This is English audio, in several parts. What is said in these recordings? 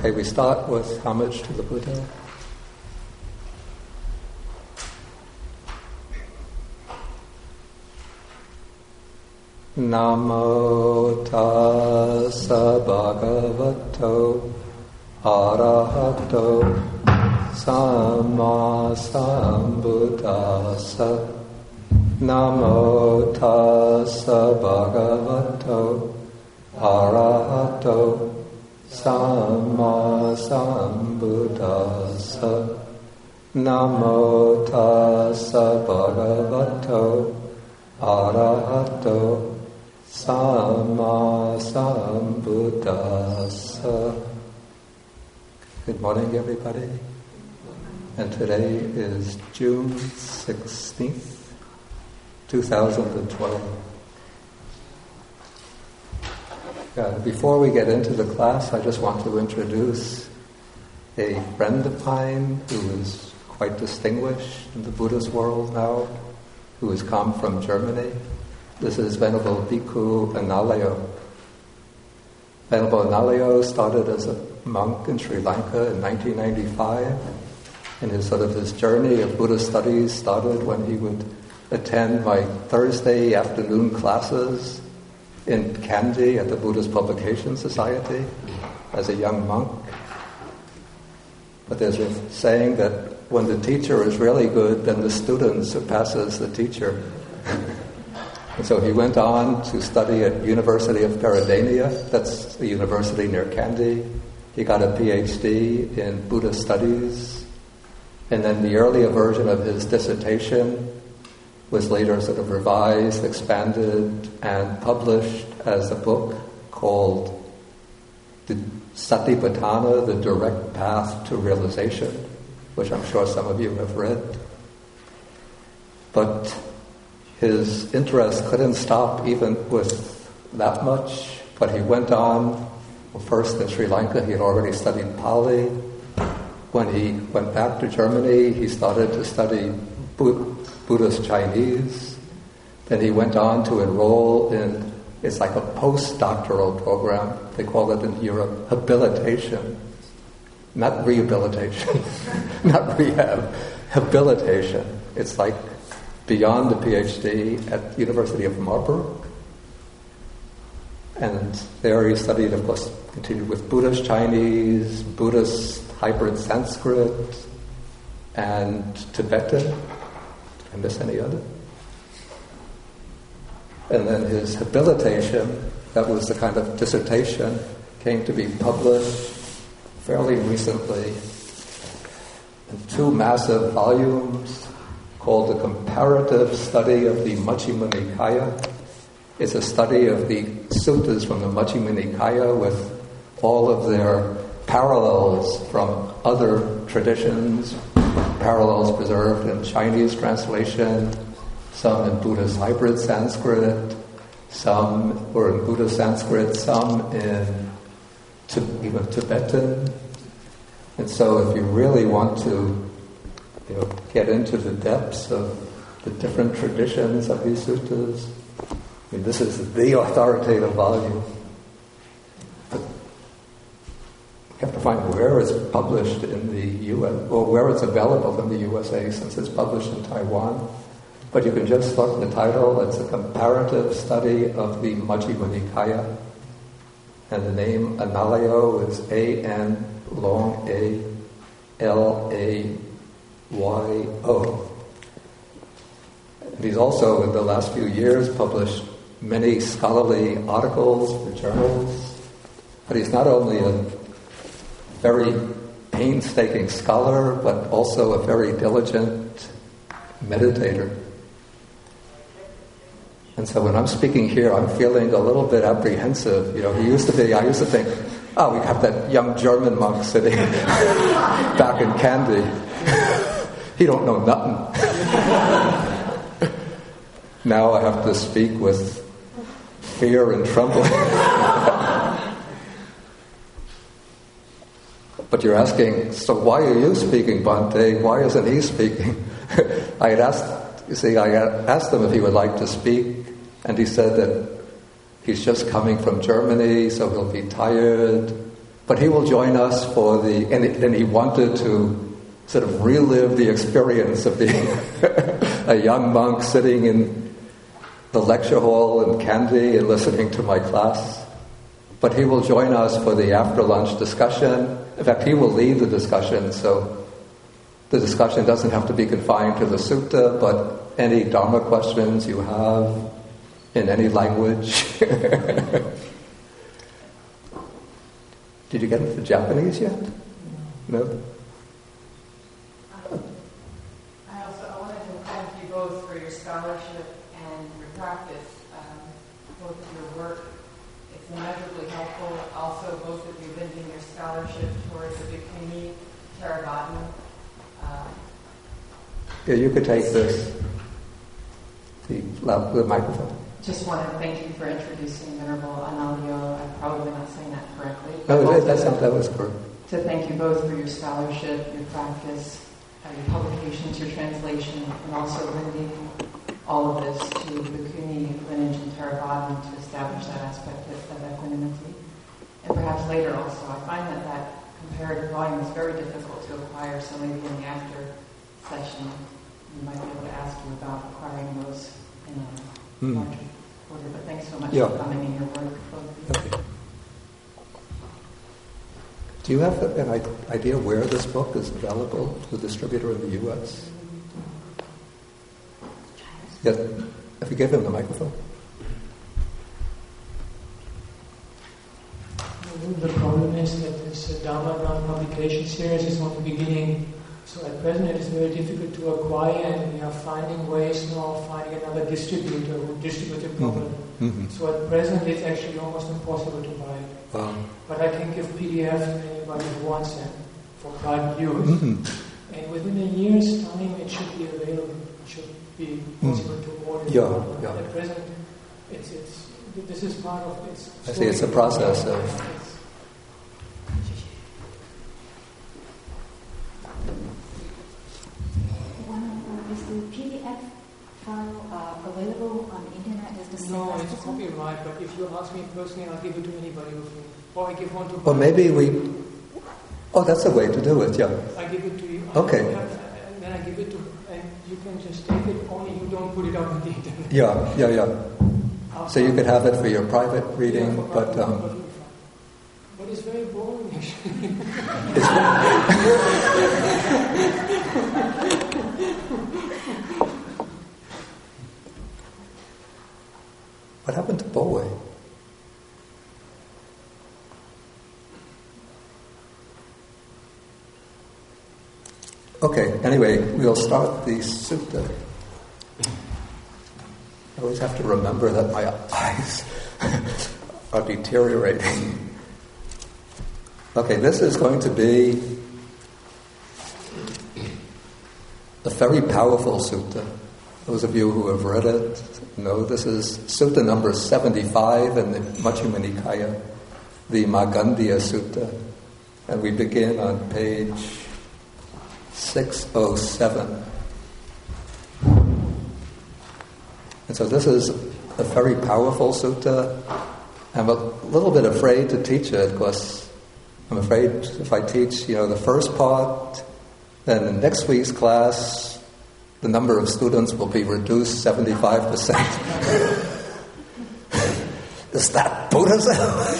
Okay, we start with homage to the Buddha. Namo tassa bhagavato arahato samma sambuddhassa. Namo tassa bhagavato arahato samma sambuddhassa. Namo tassa bhagavato arahato samma sambuddhassa. Good morning, everybody. And today is June 16th, 2012. Before we get into the class, I just want to introduce a friend of mine who is quite distinguished in the Buddhist world now, who has come from Germany. This is Venerable Bhikkhu Analayo. Venerable Analayo started as a monk in Sri Lanka in 1995, and his journey of Buddhist studies started when he would attend my Thursday afternoon classes in Kandy at the Buddhist Publication Society as a young monk. But there's a saying that when the teacher is really good, then the student surpasses the teacher. And so he went on to study at University of Peradeniya, that's a university near Kandy. He got a PhD in Buddhist studies, and then the earlier version of his dissertation was later sort of revised, expanded, and published as a book called The Satipatthana, The Direct Path to Realization, which I'm sure some of you have read. But his interest couldn't stop even with that much, but he went on. Well, first in Sri Lanka, he had already studied Pali. When he went back to Germany, he started to study Buddhist Chinese. Then he went on to enroll in, it's like a postdoctoral program. They call it in Europe habilitation. Not rehabilitation, not rehab, habilitation. It's like beyond the PhD at the University of Marburg. And there he studied, of course, continued with Buddhist Chinese, Buddhist hybrid Sanskrit, and Tibetan. Did I miss any other? And then his habilitation, that was the kind of dissertation, came to be published fairly recently in 2 massive volumes called The Comparative Study of the Majjhima Nikaya. It's a study of the suttas from the Majjhima Nikaya with all of their parallels from other traditions, parallels preserved in Chinese translation, some in Buddhist hybrid Sanskrit, some were in Buddhist Sanskrit, some in even Tibetan. And so if you really want to get into the depths of the different traditions of these suttas, this is the authoritative volume. But you have to find where it's published in the U.S., or where it's available in the USA, since it's published in Taiwan. But you can just look at the title. It's a comparative study of the Majjhima Nikaya. And the name Analayo is A-N long A-L-A-Y-O. And he's also, in the last few years, published many scholarly articles for journals. But he's not only a very painstaking scholar, but also a very diligent meditator. And so when I'm speaking here, I'm feeling a little bit apprehensive. I used to think, we have that young German monk sitting back in Kandy. He don't know nothing. Now I have to speak with fear and trembling. But you're asking, so why are you speaking, Bhante? Why isn't he speaking? I had asked him if he would like to speak, and he said that he's just coming from Germany, so he'll be tired, But he will join us for and he wanted to sort of relive the experience of being a young monk sitting in the lecture hall in Kandy and listening to my class. But he will join us for the after-lunch discussion. In fact, he will lead the discussion, so the discussion doesn't have to be confined to the sutta, but any Dharma questions you have in any language. Did you get into Japanese yet? No? I wanted to thank you both for your scholarship and your practice, both of your work. It's immeasurably helpful. Also, both of you lending your scholarship towards the Bhikkhuni Theravada. Yeah, you could take the microphone. Just want to thank you for introducing Venerable Analyo. I'm probably not saying that correctly. No, that was correct. To thank you both for your scholarship, your practice, your publications, your translation, and also lending all of this to the Bhikkhuni lineage in Theravada to establish that aspect of equanimity. And perhaps later also, I find that comparative volume is very difficult to acquire, so maybe in the after session, we might be able to ask you about acquiring those in a larger order. But thanks so much for coming in your work. Okay. Do you have an idea where this book is available to the distributor in the U.S.? Yeah, if you give him the microphone. The problem is that this Dharma publication series is from the beginning, so at present it is very difficult to acquire, and we are finding ways now of finding another distributor who distributes it properly. Mm-hmm. So at present it's actually almost impossible to buy it. But I can give PDF to anybody who wants them for private use. Mm-hmm. And within a year's time it should be available. It should be possible to order. Yeah. At present, this is part of it. I see, it's a process of... Is the PDF file available on the internet? Is the No, it's copyright, but if you ask me personally, I'll give it to anybody who can. Or I give one to... Or maybe that's a way to do it, yeah. I give it to you. Okay. Then I give it to... And you can just take it, only you don't put it out on the internet. Yeah. So you could have it for your private reading, but it's very boring, actually. What happened to Bowie? Okay, anyway, we'll start the sutta. I always have to remember that my eyes are deteriorating. Okay, this is going to be a very powerful sutta. Those of you who have read it know this is sutta number 75 in the Majjhima Nikaya, the Magandiya Sutta. And we begin on page 607. And so this is a very powerful sutta. I'm a little bit afraid to teach it because I'm afraid if I teach, the first part, then in next week's class, the number of students will be reduced 75%. Is that Buddhism?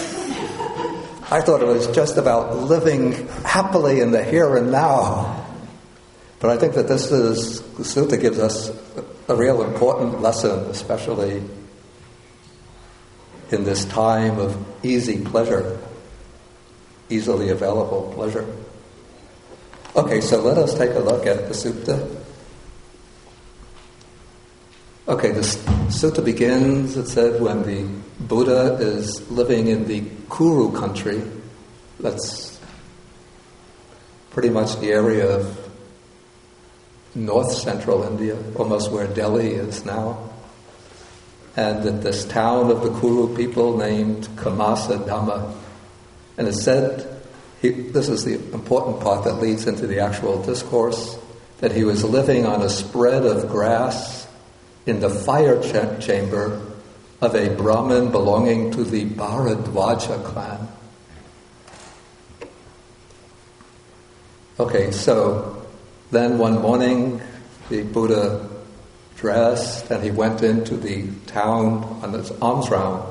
I thought it was just about living happily in the here and now. But I think that the sutta gives us a real important lesson, especially in this time of easy pleasure, easily available pleasure. Okay, so let us take a look at the sutta. Okay, the sutta begins, it said, when the Buddha is living in the Kuru country. That's pretty much the area of north central India, almost where Delhi is now. And at this town of the Kuru people named Kamasa Dhamma. And it said, this is the important part that leads into the actual discourse, that he was living on a spread of grass in the fire chamber of a Brahmin belonging to the Bharadwaja clan. Okay, so then one morning the Buddha dressed and he went into the town on his alms round.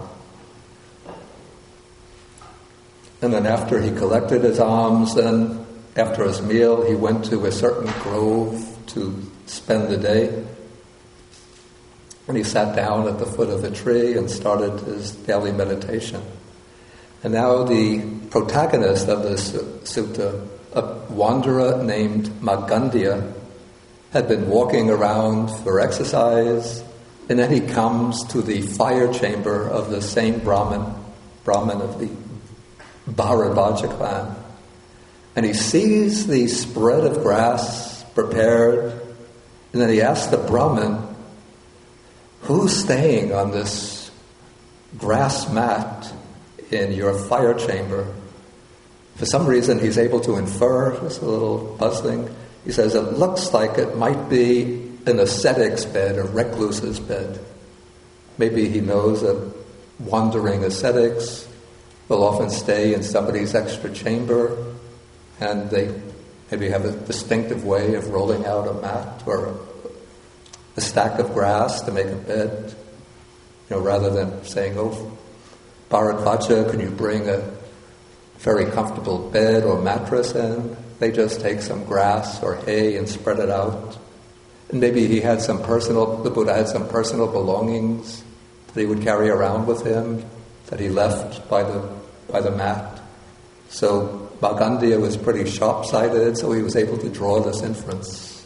And then after he collected his alms, then after his meal, he went to a certain grove to spend the day. And he sat down at the foot of a tree and started his daily meditation. And now the protagonist of this sutta, a wanderer named Magandhya, had been walking around for exercise, and then he comes to the fire chamber of the same Brahmin of the Bharadvaja clan. And he sees the spread of grass prepared, and then he asks the Brahmin, "Who's staying on this grass mat in your fire chamber?" For some reason he's able to infer, just a little puzzling. He says, "It looks like it might be an ascetic's bed, a recluse's bed." Maybe he knows that wandering ascetics will often stay in somebody's extra chamber, and they maybe have a distinctive way of rolling out a mat or a stack of grass to make a bed, rather than saying, "Oh, Bharadvaja, can you bring a very comfortable bed or mattress in?" They just take some grass or hay and spread it out. And maybe the Buddha had some personal belongings that he would carry around with him that he left by the mat. So Magandhya was pretty sharp-sighted, so he was able to draw this inference.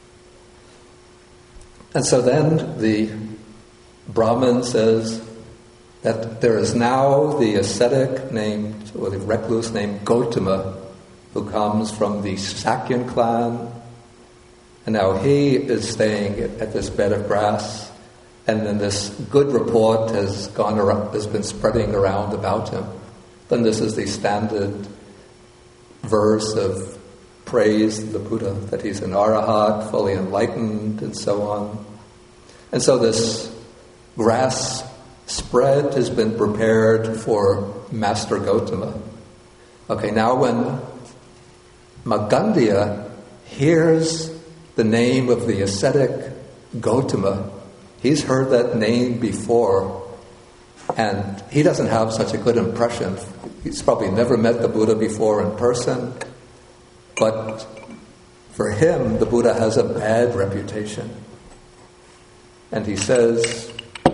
And so then the Brahmin says that there is now the ascetic or the recluse named Gotama, who comes from the Sakyan clan, and now he is staying at this bed of grass, and then this good report has been spreading around about him. Then this is the standard verse of praise to the Buddha, that he's an arahat, fully enlightened, and so on. And so this grass spread has been prepared for Master Gotama. Okay, now when Magandhya hears the name of the ascetic Gotama, he's heard that name before, and he doesn't have such a good impression. He's probably never met the Buddha before in person, but for him, the Buddha has a bad reputation. And he says,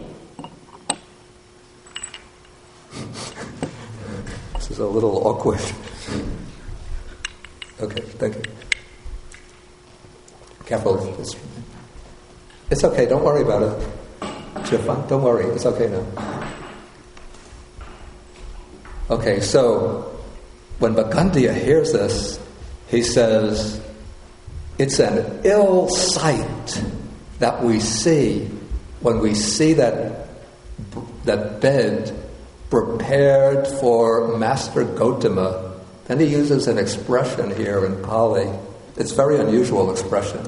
this is a little awkward. Okay, thank you. Careful. It's okay, don't worry about it. It's your fun. Don't worry, it's okay now. Okay, so when Magandhya hears this, he says, "It's an ill sight that we see when we see that bed prepared for Master Gotama." Then he uses an expression here in Pali. It's a very unusual expression.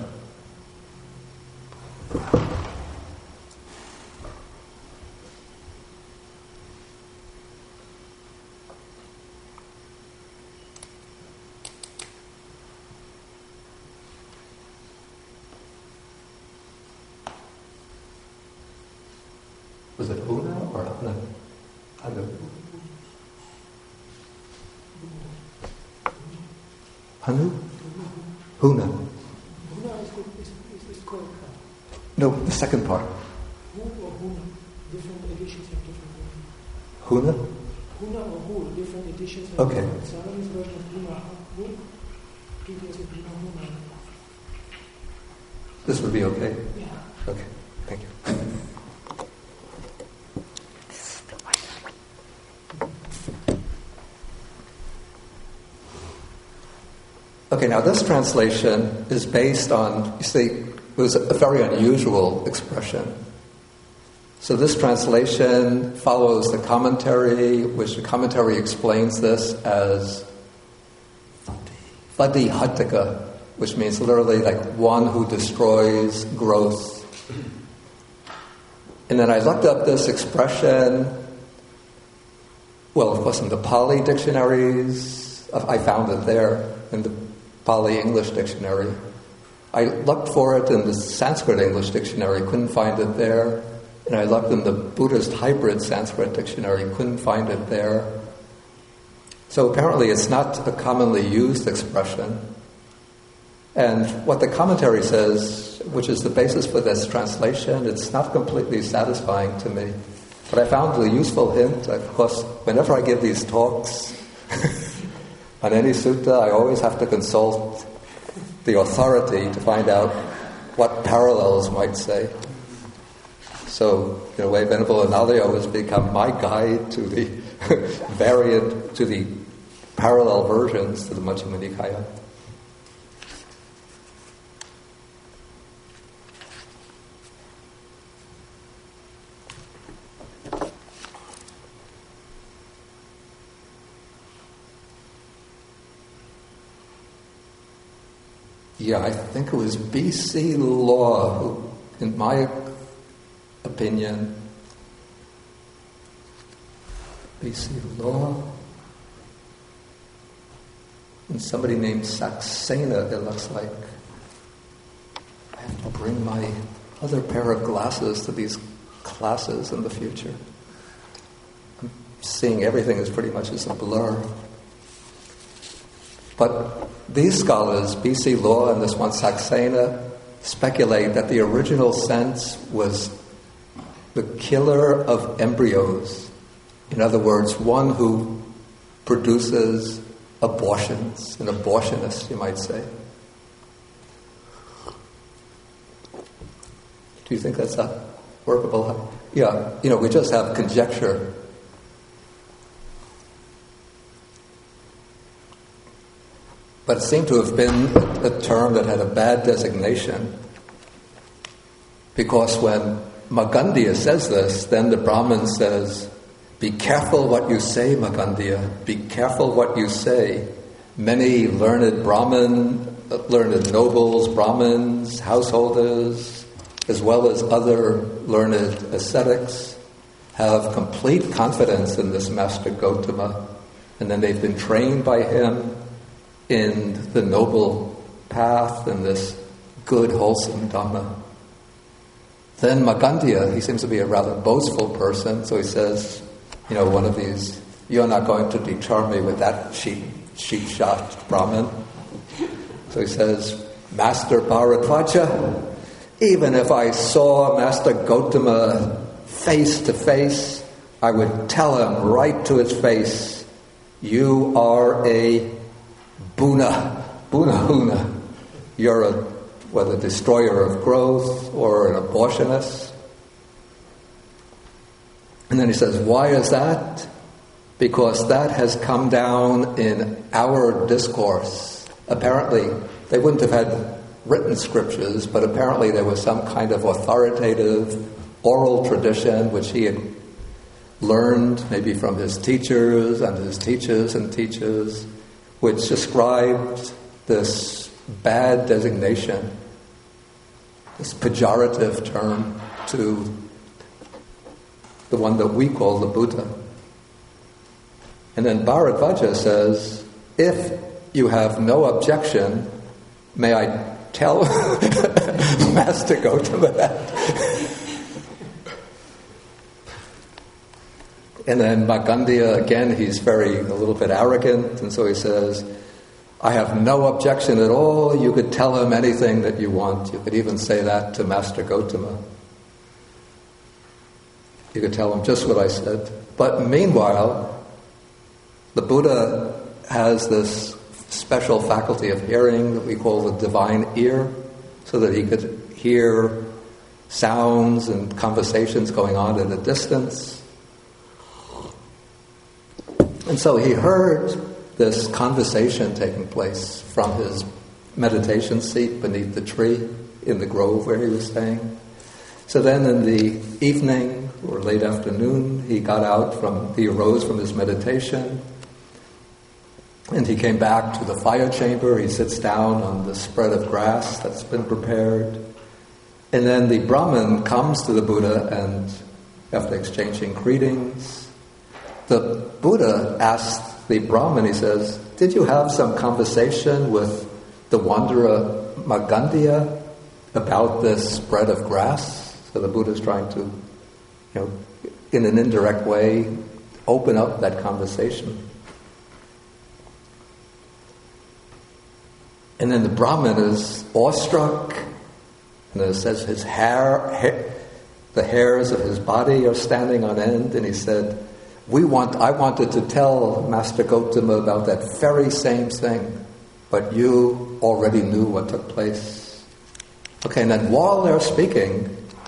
Was it Huna or Hanu? Hanu. Hanu? Huna. No, the second part. Different editions have different meanings. Huna? Huna or Hu, different editions have okay. different. Salamis version of Huna, Hu, previous of Huna. This would be okay? Yeah. Okay, thank you. Okay, now this translation is based on, you see, it was a very unusual expression. So this translation follows the commentary, which the commentary explains this as Vadihataka, which means literally like one who destroys growth. And then I looked up this expression, well, of course, in the Pali dictionaries. I found it there in the Pali-English dictionary. I looked for it in the Sanskrit-English dictionary, couldn't find it there. And I looked in the Buddhist hybrid Sanskrit dictionary, couldn't find it there. So apparently it's not a commonly used expression. And what the commentary says, which is the basis for this translation, it's not completely satisfying to me. But I found a useful hint. Of course, whenever I give these talks on any sutta, I always have to consult the authority to find out what parallels might say. So, in a way, Venerable Analayo has become my guide to the variant, to the parallel versions to the Majjhima Nikaya. Yeah, I think it was B.C. Law who, in my opinion, B.C. Law, and somebody named Saxena, it looks like. I have to bring my other pair of glasses to these classes in the future. I'm seeing everything as pretty much as a blur. But these scholars, B.C. Law and this one Saxena, speculate that the original sense was the killer of embryos. In other words, one who produces abortions, an abortionist, you might say. Do you think that's a workable? Yeah, we just have conjecture. But it seemed to have been a term that had a bad designation, because when Magandhya says this, then the Brahmin says, "Be careful what you say, Magandhya. Be careful what you say." Many learned nobles, Brahmins, householders, as well as other learned ascetics, have complete confidence in this Master Gotama, and then they've been trained by him in the noble path, in this good, wholesome Dhamma. Then Magandhya, he seems to be a rather boastful person, so he says, one of these, "You're not going to deter me with that cheap shot Brahmin." So he says, "Master Bharadvaja, even if I saw Master Gotama face to face, I would tell him right to his face, you are a Bunahuna. You're a destroyer of growth or an abortionist." And then he says, "Why is that? Because that has come down in our discourse." Apparently, they wouldn't have had written scriptures, but apparently there was some kind of authoritative oral tradition which he had learned maybe from his teachers and his teachers and teachers, which described this bad designation, this pejorative term to the one that we call the Buddha. And then Bharadvaja says, "If you have no objection, may I tell Master Gotama that?" And then Magandhya, again, he's a little bit arrogant, and so he says, "I have no objection at all. You could tell him anything that you want. You could even say that to Master Gotama. You could tell him just what I said." But meanwhile, the Buddha has this special faculty of hearing that we call the divine ear, so that he could hear sounds and conversations going on at a distance. And so he heard this conversation taking place from his meditation seat beneath the tree in the grove where he was staying. So then in the evening or late afternoon, he arose from his meditation, and he came back to the fire chamber. He sits down on the spread of grass that's been prepared. And then the Brahmin comes to the Buddha, and after exchanging greetings, the Buddha asks the Brahmin, he says, "Did you have some conversation with the wanderer Magandhya about this spread of grass. So the Buddha is trying to, in an indirect way, open up that conversation. And then the Brahmin is awestruck, and it says the hairs of his body are standing on end, and he said, I wanted to tell Master Gotama about that very same thing, but you already knew what took place. Okay, and then while they're speaking,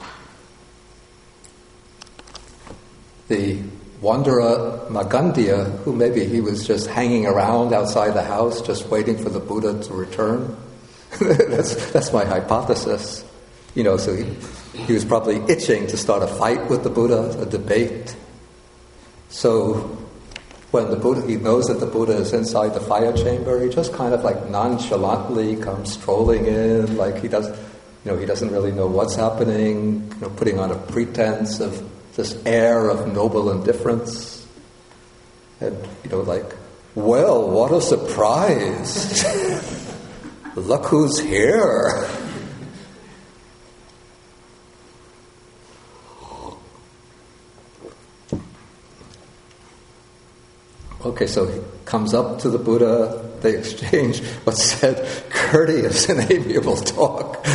the wanderer Magandhya, who maybe he was just hanging around outside the house, just waiting for the Buddha to return. That's my hypothesis. So he was probably itching to start a fight with the Buddha, a debate. So when the Buddha, he knows that the Buddha is inside the fire chamber, he just kind of like nonchalantly comes strolling in, like he doesn't really know what's happening, putting on a pretense of this air of noble indifference. And, well, what a surprise. Look who's here. Okay, so he comes up to the Buddha, they exchange what's said courteous and amiable talk.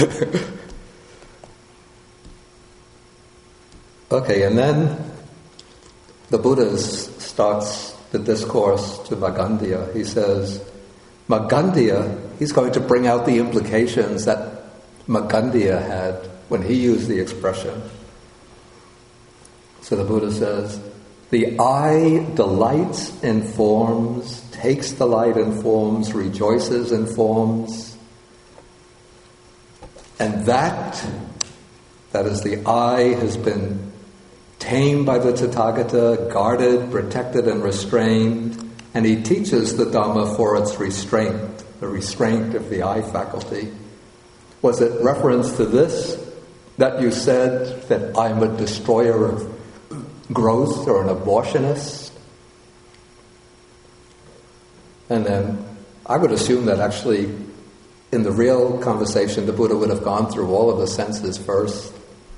Okay, and then the Buddha starts the discourse to Magandhya. He says, Magandhya, he's going to bring out the implications that Magandhya had when he used the expression. So the Buddha says, the eye delights in forms, takes delight in forms, rejoices in forms, and that is the eye has been tamed by the Tathagata, guarded, protected, and restrained, and he teaches the Dhamma for its restraint, the restraint of the eye faculty. Was it reference to this that you said that I'm a destroyer of growth or an abortionist? And then I would assume that actually in the real conversation the Buddha would have gone through all of the senses first.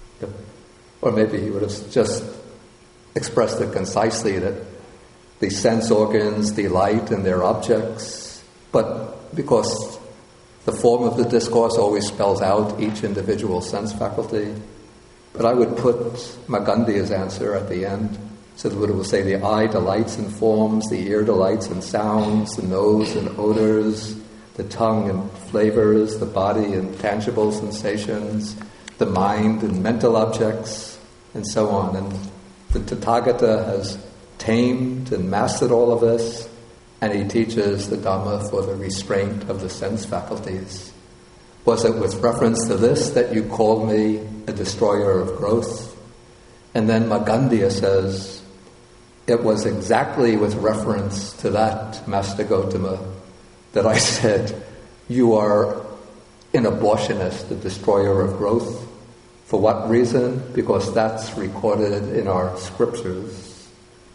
Or maybe he would have just expressed it concisely that the sense organs delight in their objects, but because the form of the discourse always spells out each individual sense faculty. But I would put Magandhya's answer at the end. So the Buddha will say the eye delights in forms, the ear delights in sounds, the nose in odors, the tongue in flavors, the body in tangible sensations, the mind in mental objects, and so on. And the Tathagata has tamed and mastered all of this, and he teaches the Dhamma for the restraint of the sense faculties. Was it with reference to this that you called me a destroyer of growth? And then Magandhya says, it was exactly with reference to that, Master Gotama, that I said, you are an abortionist, a destroyer of growth. For what reason? Because that's recorded in our scriptures.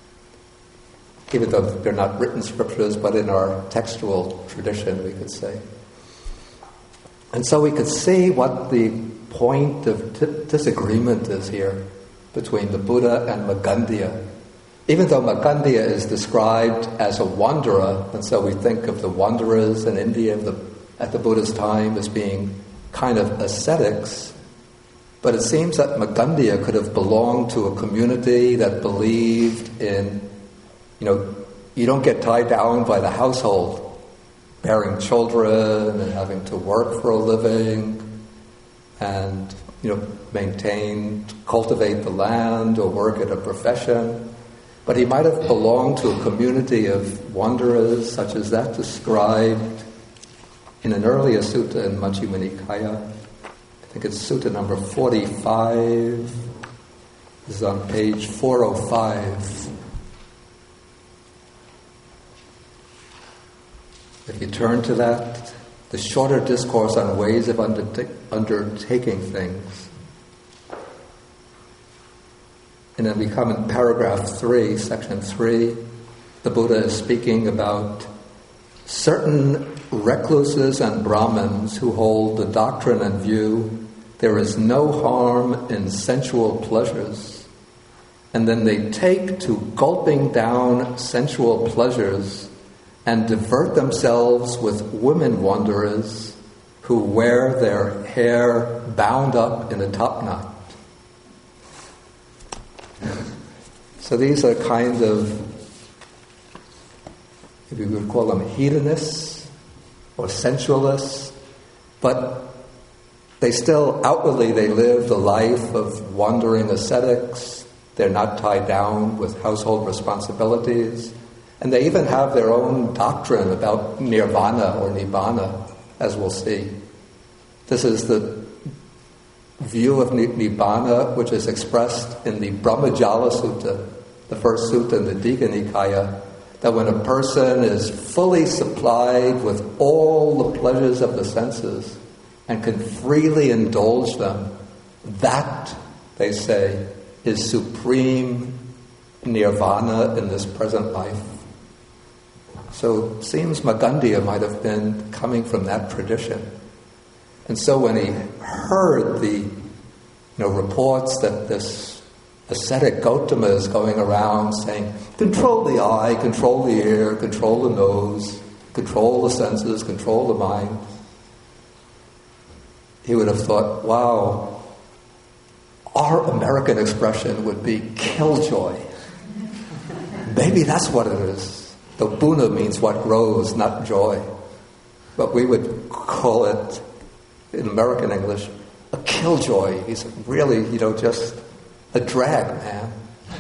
Even though they're not written scriptures, but in our textual tradition, we could say. And so we could see what the point of disagreement is here between the Buddha and Magandhya. Even though Magandhya is described as a wanderer, and so we think of the wanderers in India at the Buddha's time as being kind of ascetics, but it seems that Magandhya could have belonged to a community that believed in, you don't get tied down by the household, bearing children and having to work for a living and, cultivate the land or work at a profession. But he might have belonged to a community of wanderers such as that described in an earlier sutta in Majjhima Nikaya. I think it's sutta number 45. This is on page 405. If you turn to that, the shorter discourse on ways of undertaking things. And then we come in paragraph 3, section 3. The Buddha is speaking about certain recluses and Brahmins who hold the doctrine and view there is no harm in sensual pleasures, and then they take to gulping down sensual pleasures and divert themselves with women wanderers who wear their hair bound up in a topknot. So these are kind of, if you would call them hedonists or sensualists, but they still, outwardly, they live the life of wandering ascetics. They're not tied down with household responsibilities. And they even have their own doctrine about nirvana or nibbana, as we'll see. This is the view of nibbana which is expressed in the Brahmajala Sutta, the first sutta in the Digha Nikaya, that when a person is fully supplied with all the pleasures of the senses and can freely indulge them, that, they say, is supreme nirvana in this present life. So it seems Magandhya might have been coming from that tradition. And so when he heard the reports that this ascetic Gautama is going around saying, control the eye, control the ear, control the nose, control the senses, control the mind, he would have thought, wow, our American expression would be killjoy. Maybe that's what it is. The Buna means what grows, not joy. But we would call it, in American English, a killjoy. He's really, just a drag, man.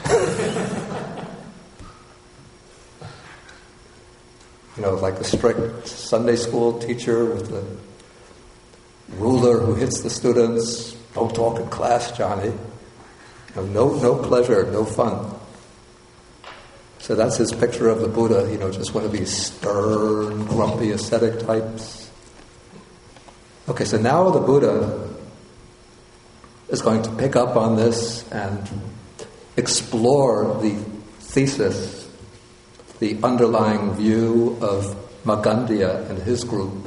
Like a strict Sunday school teacher with a ruler who hits the students. Don't talk in class, Johnny. No pleasure, no fun. So that's his picture of the Buddha, just one of these stern, grumpy, ascetic types. Okay, so now the Buddha is going to pick up on this and explore the thesis, the underlying view of Magandhya and his group.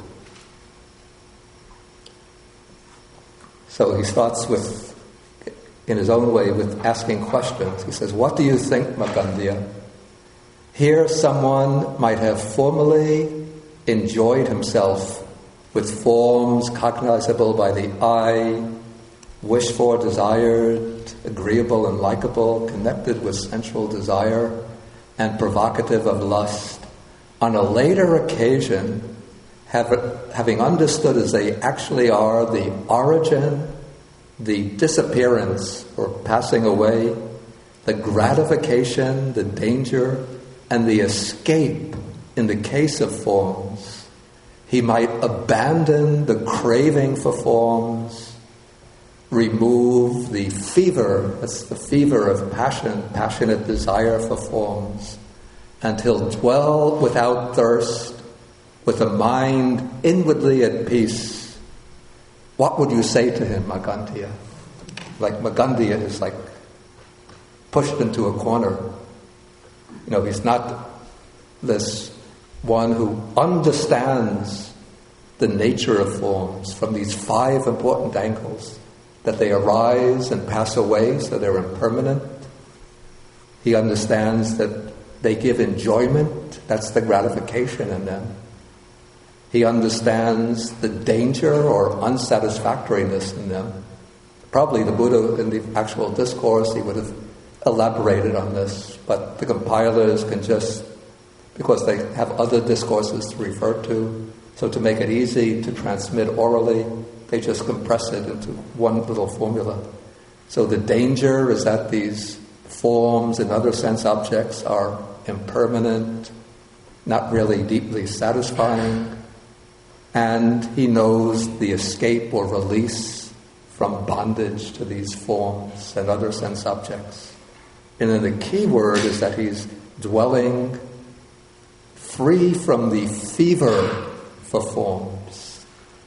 So he starts with, in his own way, with asking questions. He says, what do you think, Magandhya? Here someone might have formerly enjoyed himself with forms cognizable by the eye, wished for, desired, agreeable and likable, connected with sensual desire, and provocative of lust. On a later occasion, having understood as they actually are the origin, the disappearance or passing away, the gratification, the danger, and the escape in the case of forms, he might abandon the craving for forms, remove the fever, that's the fever of passion, passionate desire for forms, and he'll dwell without thirst, with a mind inwardly at peace. What would you say to him, Magandhya? Like Magandhya is like pushed into a corner. He's not this one who understands the nature of forms from these 5 important angles, that they arise and pass away, so they're impermanent. He understands that they give enjoyment, that's the gratification in them. He understands the danger or unsatisfactoriness in them. Probably the Buddha, in the actual discourse, he would have elaborated on this, but the compilers can just, because they have other discourses to refer to, so to make it easy to transmit orally, they just compress it into one little formula. So the danger is that these forms and other sense objects are impermanent, not really deeply satisfying, and he knows the escape or release from bondage to these forms and other sense objects. And then the key word is that he's dwelling free from the fever for forms.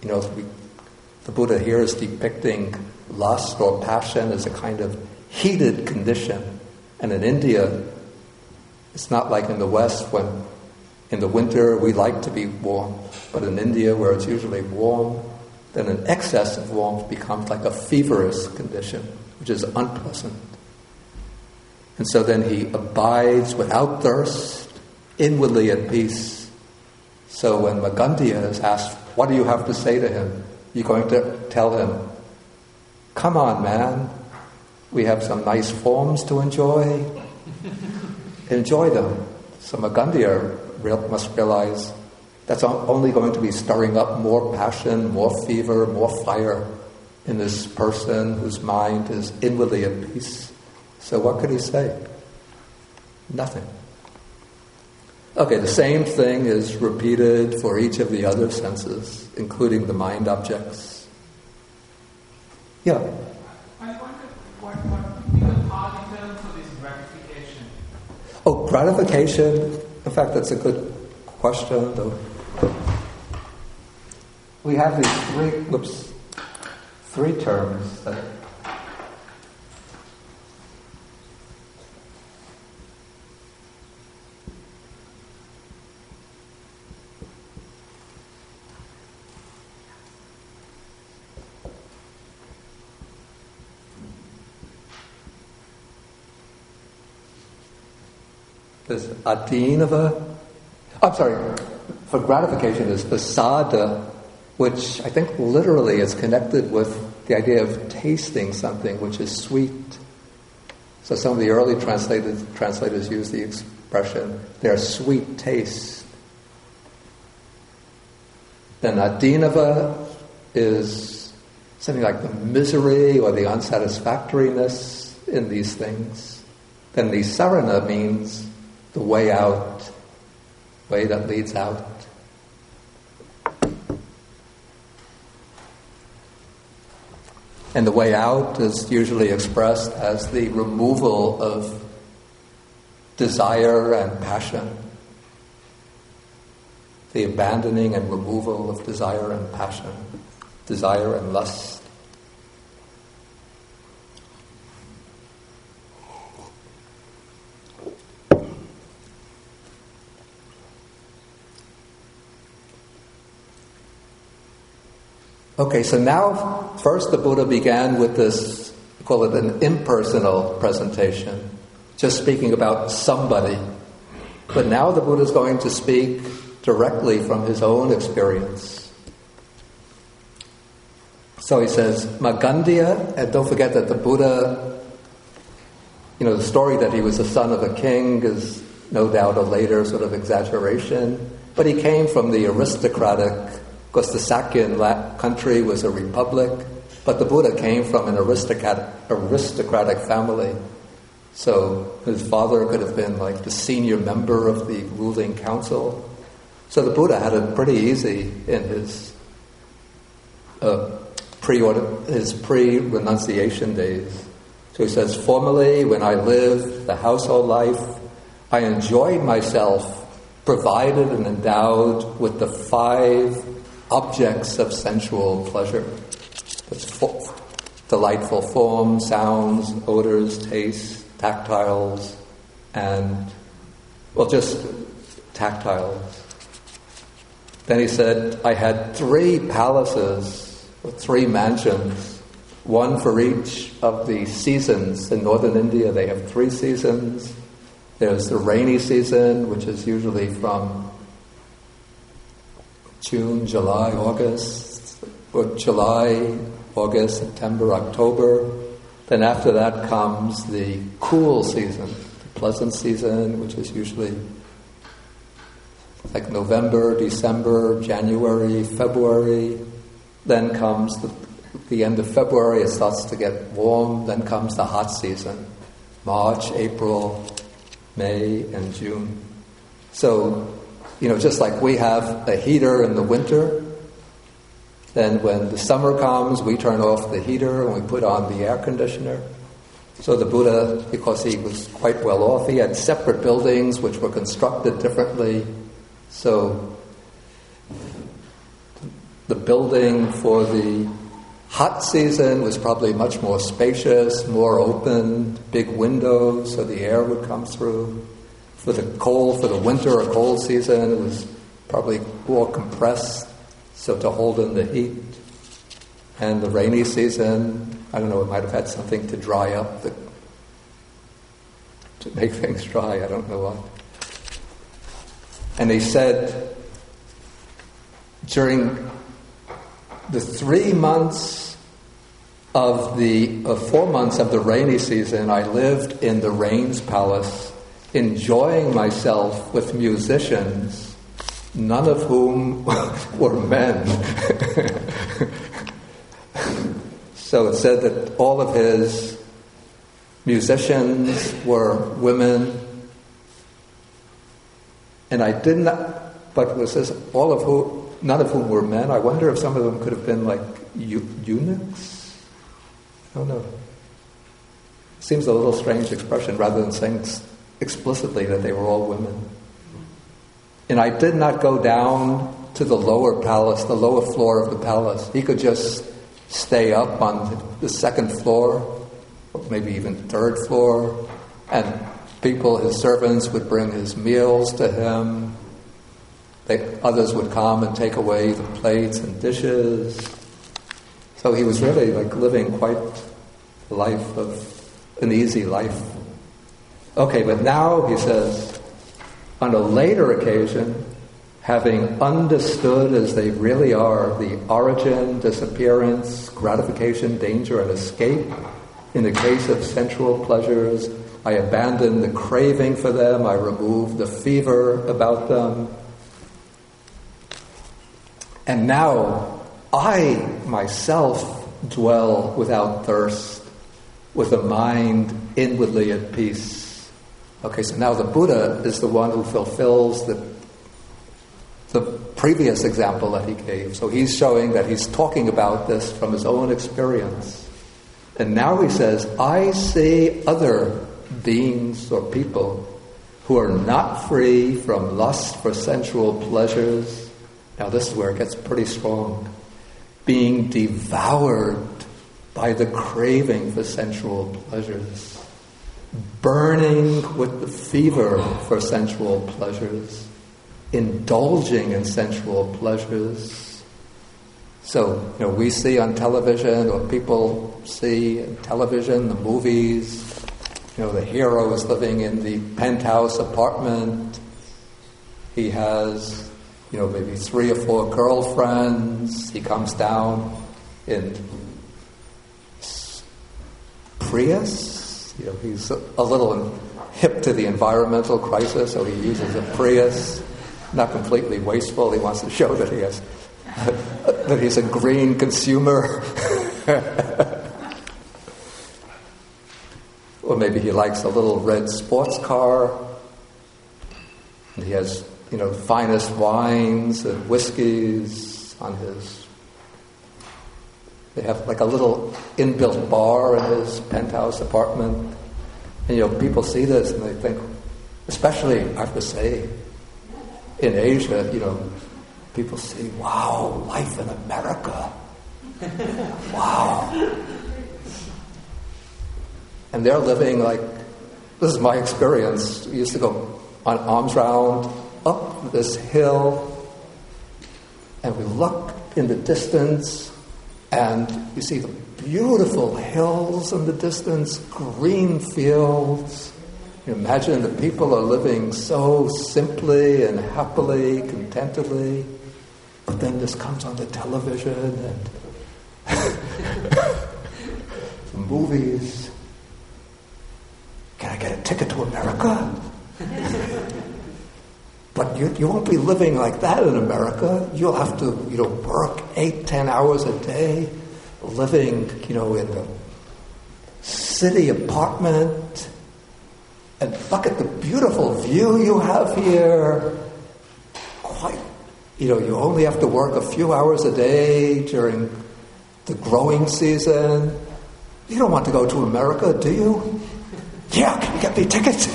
The Buddha here is depicting lust or passion as a kind of heated condition. And in India, it's not like in the West when In the winter, we like to be warm, but in India, where it's usually warm, then an excess of warmth becomes like a feverish condition, which is unpleasant. And so then he abides without thirst, inwardly at peace. So when Magandhya is asked, what do you have to say to him? You're going to tell him, come on, man, we have some nice forms to enjoy. Enjoy them. So Magandhya must realize that's only going to be stirring up more passion, more fever, more fire in this person whose mind is inwardly at peace. So what could he say? Nothing. Okay, the same thing is repeated for each of the other senses, including the mind objects. Yeah? I wonder what would be the path in terms of this gratification? Oh, gratification. In fact, that's a good question, though. We have these three terms that there's adinava. I'm sorry, for gratification is pasada, which I think literally is connected with the idea of tasting something which is sweet. So some of the early translators use the expression, their sweet taste. Then adinava is something like the misery or the unsatisfactoriness in these things. Then the sarana means the way out, way that leads out. And the way out is usually expressed as the removal of desire and passion. The abandoning and removal of desire and passion, desire and lust. Okay, so now, first the Buddha began with this, we call it an impersonal presentation, just speaking about somebody. But now the Buddha is going to speak directly from his own experience. So he says, Magandhya, and don't forget that the Buddha, the story that he was the son of a king is no doubt a later sort of exaggeration, but he came from the aristocratic, because the Sakyan country was a republic, but the Buddha came from an aristocratic family. So his father could have been like the senior member of the ruling council. So the Buddha had it pretty easy in his pre-renunciation days. So he says, formerly when I lived the household life, I enjoyed myself, provided and endowed with the 5 objects of sensual pleasure. That's delightful forms, sounds, odors, tastes, tactiles, and, just tactiles. Then he said, I had 3 palaces, or 3 mansions, one for each of the seasons. In northern India, they have 3 seasons. There's the rainy season, which is usually from June, July, August, or July, August, September, October. Then after that comes the cool season, the pleasant season, which is usually like November, December, January, February. Then comes the end of February, it starts to get warm. Then comes the hot season, March, April, May, and June. So, just like we have a heater in the winter, then when the summer comes, we turn off the heater and we put on the air conditioner. So the Buddha, because he was quite well off, he had separate buildings which were constructed differently. So the building for the hot season was probably much more spacious, more open, big windows so the air would come through. for the winter or cold season, it was probably more compressed, so to hold in the heat. And the rainy season, I don't know, it might have had something to dry up, to make things dry, I don't know what. And he said, during the 4 months of the rainy season, I lived in the Rains Palace, enjoying myself with musicians, none of whom were men. So it said that all of his musicians were women, and but it says none of whom were men. I wonder if some of them could have been like eunuchs? I don't know. Seems a little strange expression rather than saying explicitly that they were all women. And I did not go down to the lower palace, the lower floor of the palace. He could just stay up on the second floor, or maybe even third floor, and his servants would bring his meals to him. Others would come and take away the plates and dishes. So he was really living quite an easy life. Okay, but now he says, on a later occasion, having understood as they really are the origin, disappearance, gratification, danger, and escape in the case of sensual pleasures, I abandoned the craving for them, I removed the fever about them. And now I myself dwell without thirst, with a mind inwardly at peace. Okay, so now the Buddha is the one who fulfills the previous example that he gave. So he's showing that he's talking about this from his own experience. And now he says, I see other beings or people who are not free from lust for sensual pleasures. Now this is where it gets pretty strong. Being devoured by the craving for sensual pleasures. Burning with the fever for sensual pleasures. Indulging in sensual pleasures. So, we see on television, or people see in television, the movies, the hero is living in the penthouse apartment. He has, maybe 3 or 4 girlfriends. He comes down in Prius. He's a little hip to the environmental crisis, so he uses a Prius. Not completely wasteful. He wants to show that he has that he's a green consumer. Or maybe he likes a little red sports car. And he has, the finest wines and whiskeys on his... They have like a little inbuilt bar in his penthouse apartment. And, people see this and they think, especially, I have to say, in Asia, people see, wow, life in America. Wow. And they're living this is my experience. We used to go on alms round up this hill, and we look in the distance, and you see the beautiful hills in the distance, green fields. You imagine the people are living so simply and happily, contentedly, but then this comes on the television and the movies. Can I get a ticket to America? But you won't be living like that in America. You'll have to, work 8-10 hours a day, living, in the city apartment. And look at the beautiful view you have here. You only have to work a few hours a day during the growing season. You don't want to go to America, do you? Yeah, can you get me tickets?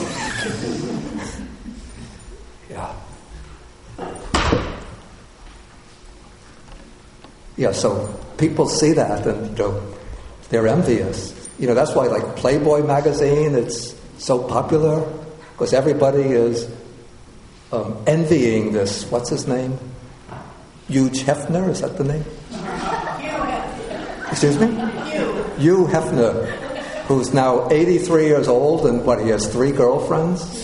Yeah. Yeah, so people see that and they're envious. That's why Playboy magazine, it's so popular. Because everybody is envying this, what's his name? Hugh Hefner, is that the name? Excuse me? Hugh Hefner, who's now 83 years old and he has 3 girlfriends?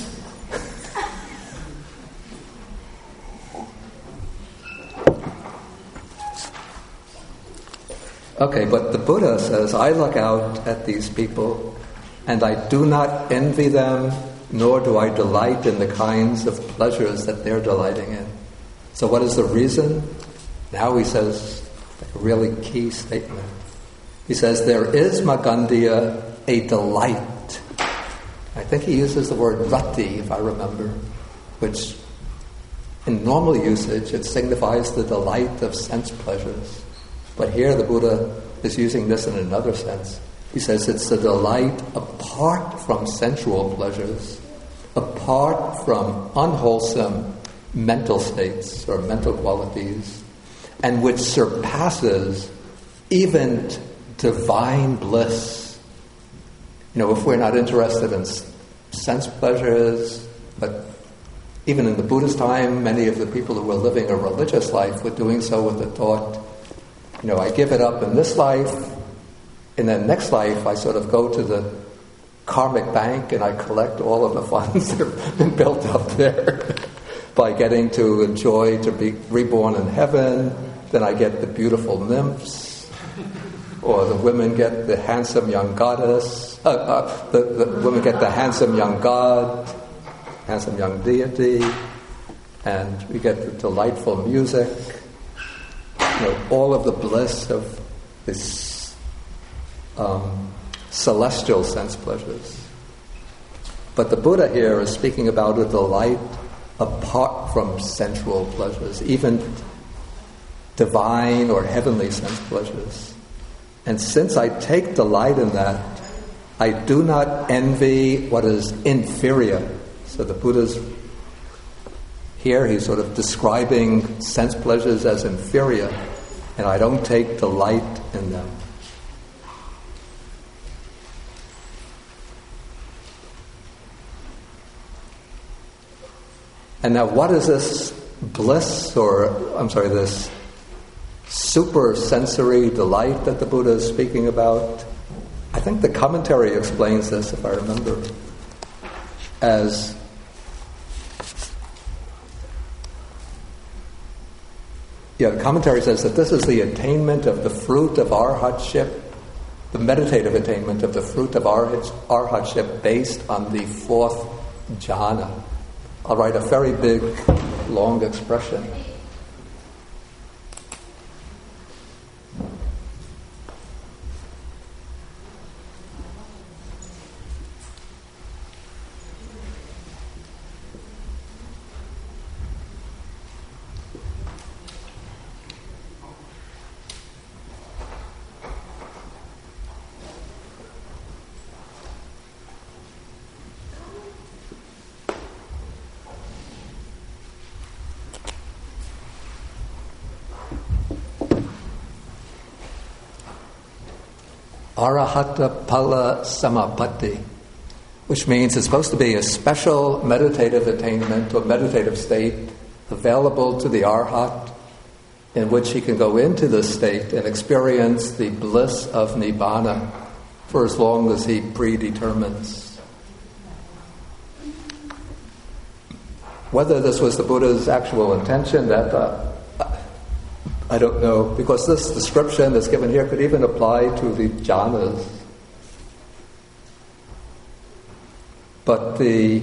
Okay, but the Buddha says, I look out at these people and I do not envy them, nor do I delight in the kinds of pleasures that they're delighting in. So what is the reason? Now he says a really key statement. He says, there is Magandiya a delight. I think he uses the word rati, if I remember, which in normal usage it signifies the delight of sense pleasures. But here the Buddha is using this in another sense. He says it's the delight apart from sensual pleasures, apart from unwholesome mental states or mental qualities, and which surpasses even divine bliss. If we're not interested in sense pleasures, but even in the Buddha's time, many of the people who were living a religious life were doing so with the thought, I give it up in this life, and then next life I sort of go to the karmic bank and I collect all of the funds that have been built up there by getting to enjoy to be reborn in heaven. Then I get the beautiful nymphs, or the women get the handsome young goddess, the women get the handsome young god, handsome young deity, and we get the delightful music. All of the bliss of this celestial sense pleasures. But the Buddha here is speaking about a delight apart from sensual pleasures, even divine or heavenly sense pleasures. And since I take delight in that, I do not envy what is inferior. So the Buddha's here, he's sort of describing sense pleasures as inferior, and I don't take delight in them. And now what is this bliss, this super sensory delight that the Buddha is speaking about? I think the commentary explains this, if I remember, as the commentary says that this is the attainment of the fruit of arhatship, the meditative attainment of the fruit of arhatship based on the 4th jhana. I'll write a very big, long expression. Arahata Pala Samapatti, which means it's supposed to be a special meditative attainment or meditative state available to the Arhat, in which he can go into this state and experience the bliss of Nibbana for as long as he predetermines. Whether this was the Buddha's actual intention, that I don't know, because this description that's given here could even apply to the jhanas. But the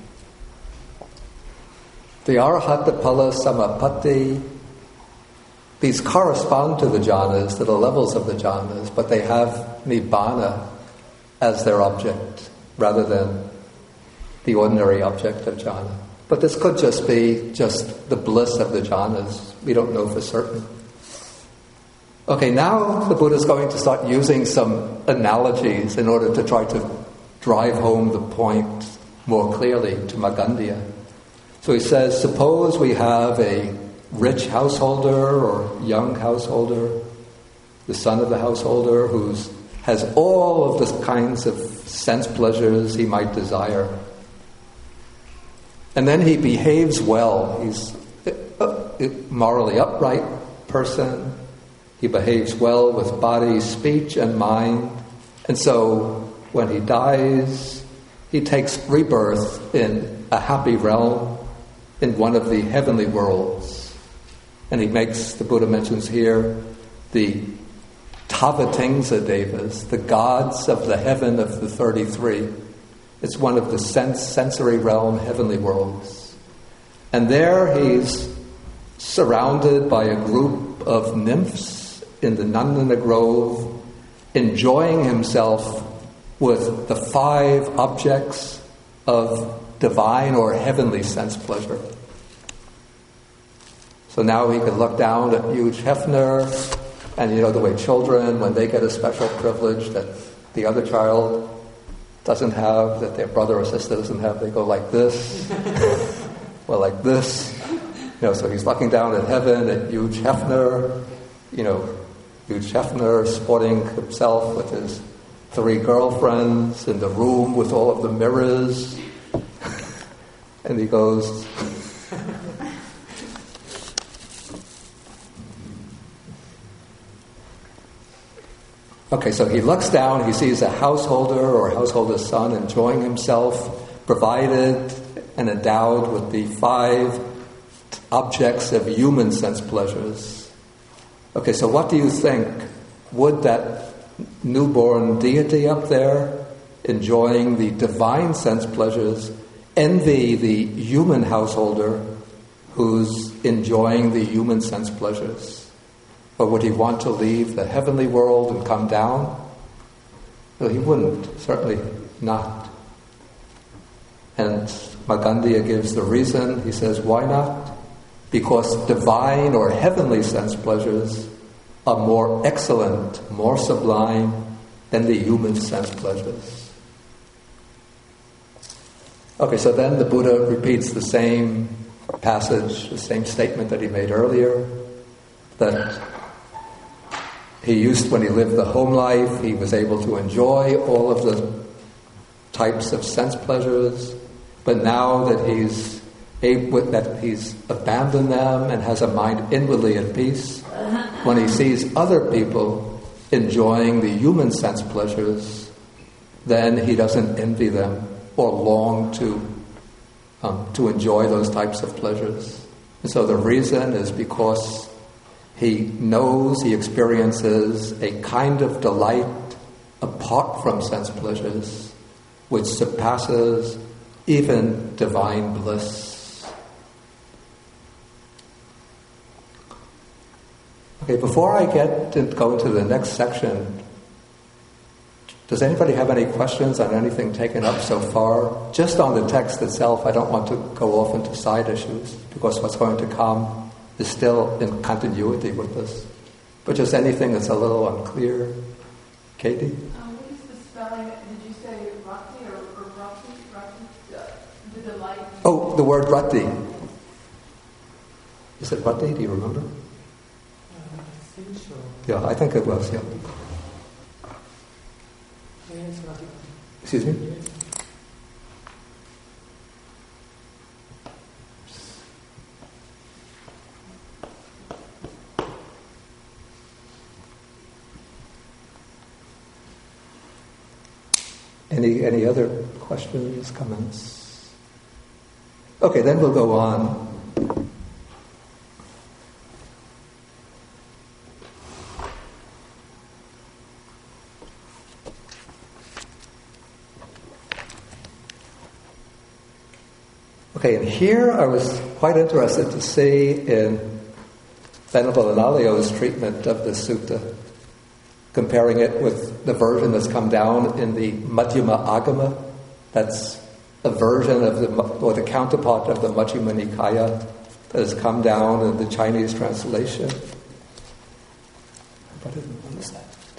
Arahata Pala Samapatti, these correspond to the jhanas, to the levels of the jhanas, but they have Nibbana as their object, rather than the ordinary object of jhana. But this could just be just the bliss of the jhanas. We don't know for certain. Okay, now the Buddha is going to start using some analogies in order to try to drive home the point more clearly to Magandiya. So he says, suppose we have a rich householder or young householder, the son of the householder, who has all of the kinds of sense pleasures he might desire. And then he behaves well. He's a morally upright person. He behaves well with body, speech, and mind. And so when he dies, he takes rebirth in a happy realm in one of the heavenly worlds. And he makes, the Buddha mentions here, the Tavatingsa Devas, the gods of the heaven of the 33. It's one of the sensory realm heavenly worlds. And there he's surrounded by a group of nymphs in the Nandana Grove, enjoying himself with the 5 objects of divine or heavenly sense pleasure. So now he can look down at huge Hefner, and you know the way children, when they get a special privilege that the other child doesn't have, that their brother or sister doesn't have, they go like this, or like this. You know, so he's looking down at heaven at huge Hefner, huge Hefner sporting himself with his 3 girlfriends in the room with all of the mirrors. And he goes, okay, so he looks down, he sees a householder or householder's son enjoying himself, provided and endowed with the 5 objects of human sense pleasures. Okay, so what do you think? Would that newborn deity up there, enjoying the divine sense pleasures, envy the human householder who's enjoying the human sense pleasures? Or would he want to leave the heavenly world and come down? No, he wouldn't, certainly not. And Magandhya gives the reason. He says, why not? Because divine or heavenly sense pleasures are more excellent, more sublime than the human sense pleasures. Okay, so then the Buddha repeats the same passage, the same statement that he made earlier, that he used, when he lived the home life, he was able to enjoy all of the types of sense pleasures, but now that he's abandoned them and has a mind inwardly at peace, when he sees other people enjoying the human sense pleasures, then he doesn't envy them or long to enjoy those types of pleasures. And so the reason is because he knows, he experiences a kind of delight apart from sense pleasures which surpasses even divine bliss. Okay, before I go into the next section, does anybody have any questions on anything taken up so far? Just on the text itself, I don't want to go off into side issues, because what's going to come is still in continuity with this. But just anything that's a little unclear. Katie? What is the spelling? Did you say rati or rati? The delight? Oh, the word rati. Is it rati? Do you remember? I think so. Yeah, I think it was, yeah. Yes, rati. Excuse me? Yes. Any other questions, comments? Okay, then we'll go on. Okay, and here I was quite interested to see in Venerable Analayo's treatment of this sutta, comparing it with the version that's come down in the Madhyama Agama. That's a version of the counterpart of the Majjhima Nikaya that has come down in the Chinese translation. What is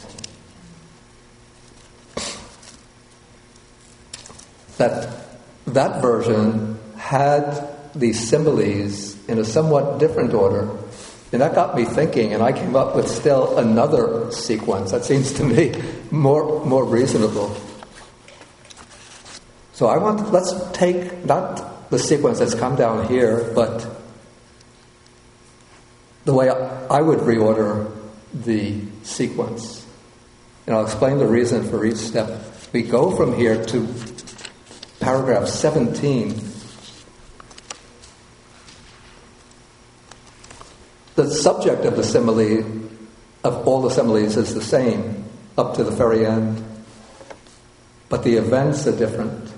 that? That version had these similes in a somewhat different order. And that got me thinking, and I came up with still another sequence that seems to me more reasonable. So let's take, not the sequence that's come down here, but the way I would reorder the sequence. And I'll explain the reason for each step. We go from here to paragraph 17. The subject of the simile, of all the similes, is the same up to the very end, but the events are different.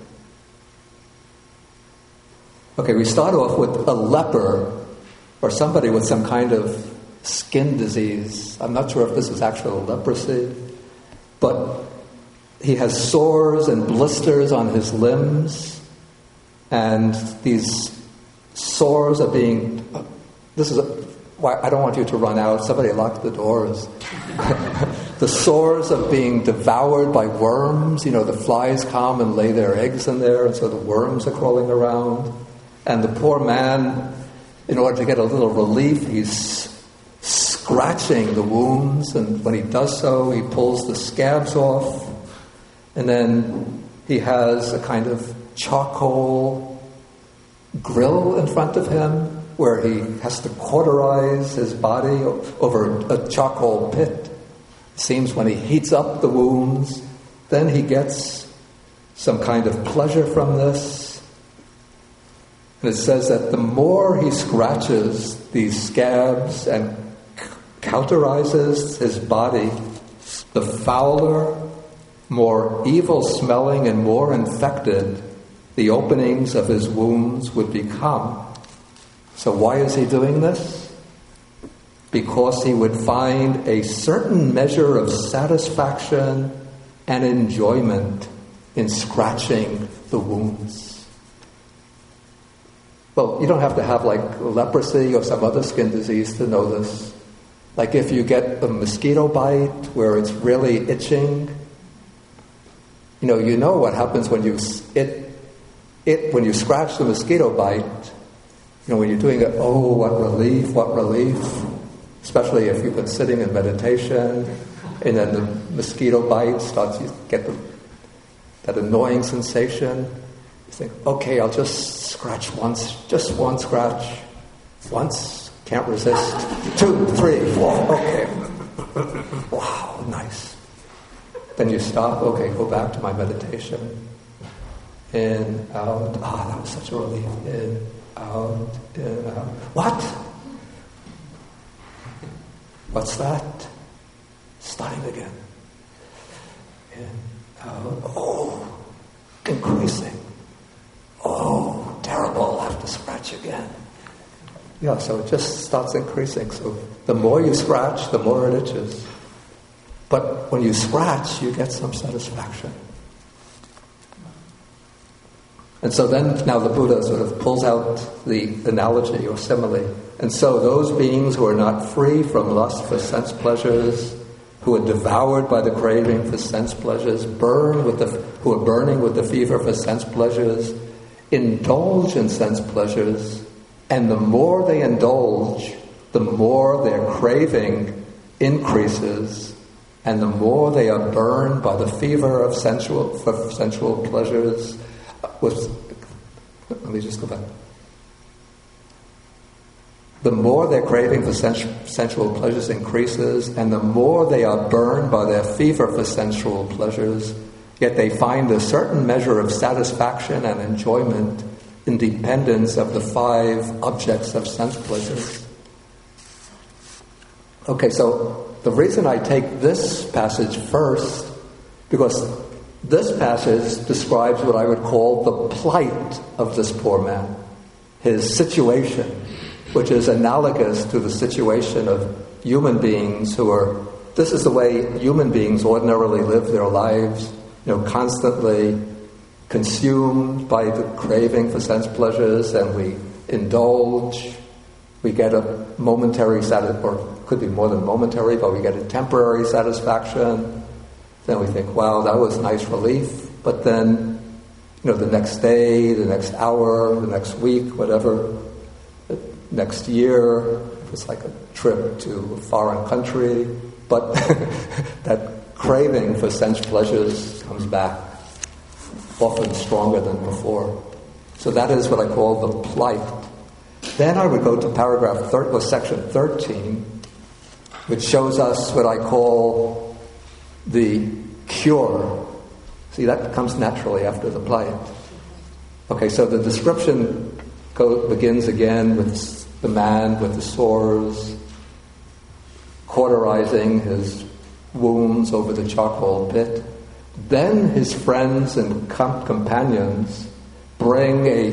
Okay, we start off with a leper, or somebody with some kind of skin disease. I'm not sure if this is actual leprosy, but he has sores and blisters on his limbs, and these sores are being... I don't want you to run out. Somebody lock the doors. The sores are being devoured by worms. You know, the flies come and lay their eggs in there, and so the worms are crawling around. And the poor man, in order to get a little relief, he's scratching the wounds, and when he does so, he pulls the scabs off, and then he has a kind of charcoal grill in front of him, where he has to cauterize his body over a charcoal pit. It seems when he heats up the wounds, then he gets some kind of pleasure from this. And it says that the more he scratches these scabs and cauterizes his body, the fouler, more evil-smelling and more infected the openings of his wounds would become. So why is he doing this? Because he would find a certain measure of satisfaction and enjoyment in scratching the wounds. Well, you don't have to have like leprosy or some other skin disease to know this. Like if you get a mosquito bite where it's really itching, you know what happens when you when you scratch the mosquito bite. When you're doing it, oh, what relief, especially if you've been sitting in meditation, and then the mosquito bite starts, you get that annoying sensation. You think, okay, I'll just scratch once, just one scratch. Once, can't resist. 2, 3, 4, okay. Wow, nice. Then you stop, okay, go back to my meditation. In, out, that was such a relief. In, out, what? What's that? Starting again. In, out, oh, increasing. Oh, terrible, I'll have to scratch again. Yeah, so it just starts increasing. So the more you scratch, the more it itches. But when you scratch, you get some satisfaction. And so then, now the Buddha sort of pulls out the analogy or simile. And so those beings who are not free from lust for sense pleasures, who are devoured by the craving for sense pleasures, who are burning with the fever for sense pleasures, indulge in sense pleasures, and the more they indulge, the more their craving increases, and the more they are burned by the fever of sensual pleasures. Let me just go back. The more their craving for sensual pleasures increases, and the more they are burned by their fever for sensual pleasures, yet they find a certain measure of satisfaction and enjoyment in dependence of the 5 objects of sense pleasures. Okay, so the reason I take this passage first, because this passage describes what I would call the plight of this poor man, his situation, which is analogous to the situation of human beings this is the way human beings ordinarily live their lives, constantly consumed by the craving for sense pleasures, and we indulge, we get a momentary or it could be more than momentary, but we get a temporary satisfaction. Then we think, wow, that was nice relief. But then, the next day, the next hour, the next week, whatever, the next year, if it's like a trip to a foreign country, but that craving for sense pleasures comes back, often stronger than before. So that is what I call the plight. Then I would go to section 13, which shows us what I call the cure. See, that comes naturally after the plight. Okay, so the description begins again with the man with the sores, cauterizing his wounds over the charcoal pit. Then his friends and companions bring a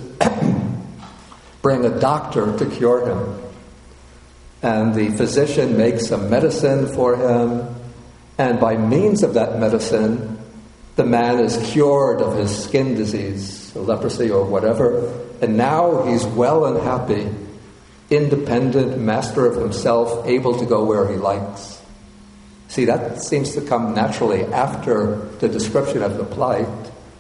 doctor to cure him. And the physician makes some medicine for him, and by means of that medicine, the man is cured of his skin disease, or leprosy or whatever, and now he's well and happy, independent, master of himself, able to go where he likes. See, that seems to come naturally after the description of the plight.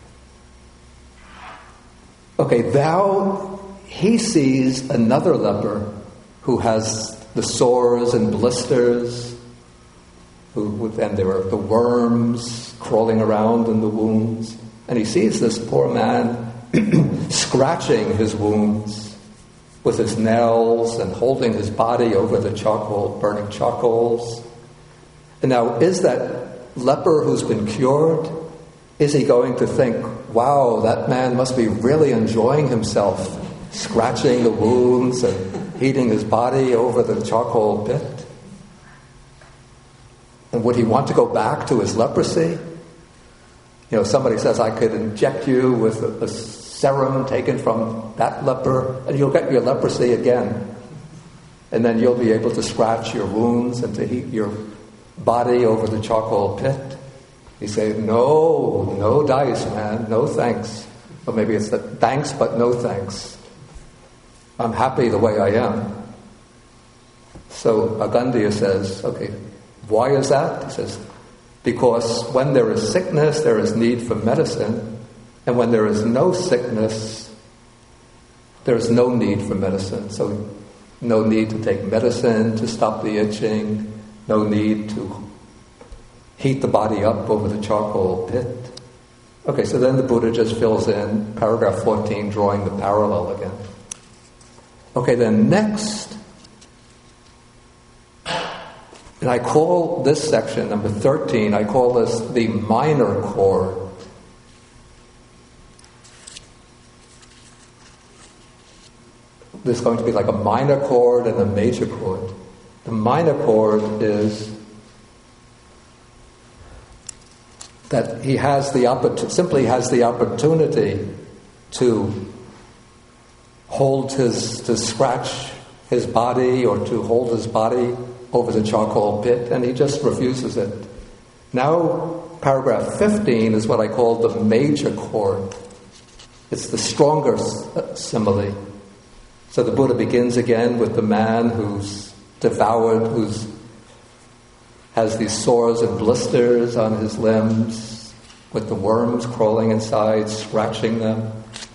Okay, he sees another leper who has the sores and blisters, and there are the worms crawling around in the wounds. And he sees this poor man scratching his wounds with his nails and holding his body over the charcoal, burning charcoals. And now, is that leper who's been cured, is he going to think, wow, that man must be really enjoying himself, scratching the wounds and heating his body over the charcoal pit? And would he want to go back to his leprosy? You know, somebody says, I could inject you with a serum taken from that leper, and you'll get your leprosy again. And then you'll be able to scratch your wounds and to heat your body over the charcoal pit. You say, no dice, man, no thanks. Or maybe it's the thanks, but no thanks. I'm happy the way I am. So Magandhya says, okay, why is that? He says, because when there is sickness, there is need for medicine. And when there is no sickness, there is no need for medicine. So no need to take medicine to stop the itching, no need to heat the body up over the charcoal pit. Okay, so then the Buddha just fills in paragraph 14, drawing the parallel again. Okay, then next, and I call this section, number 13, I call this the minor chord. There's going to be like a minor chord and a major chord. The minor chord is that he has simply has the opportunity to to scratch his body or to hold his body over the charcoal pit, and he just refuses it. Now, paragraph 15 is what I call the major chord. It's the stronger simile. So the Buddha begins again with the man who's devoured, has these sores and blisters on his limbs, with the worms crawling inside, scratching them,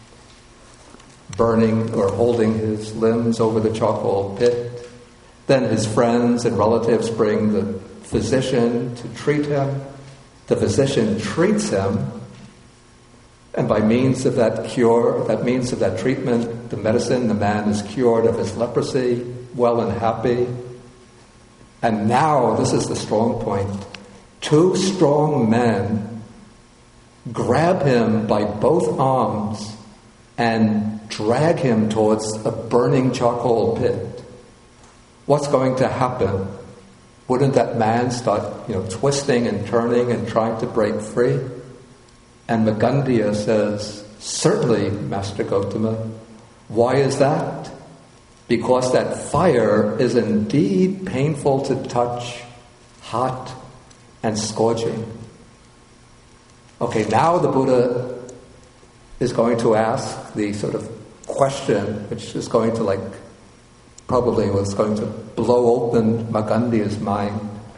burning or holding his limbs over the charcoal pit. Then his friends and relatives bring the physician to treat him. The physician treats him, and by means of that treatment, the medicine, the man is cured of his leprosy, well and happy. And now, this is the strong point, 2 strong men grab him by both arms and drag him towards a burning charcoal pit. What's going to happen? Wouldn't that man start, twisting and turning and trying to break free? And Magandhya says, certainly, Master Gotama. Why is that? Because that fire is indeed painful to touch, hot and scorching. Okay, now the Buddha is going to ask the sort of question, which is going to probably was going to blow open Magandhya's mind.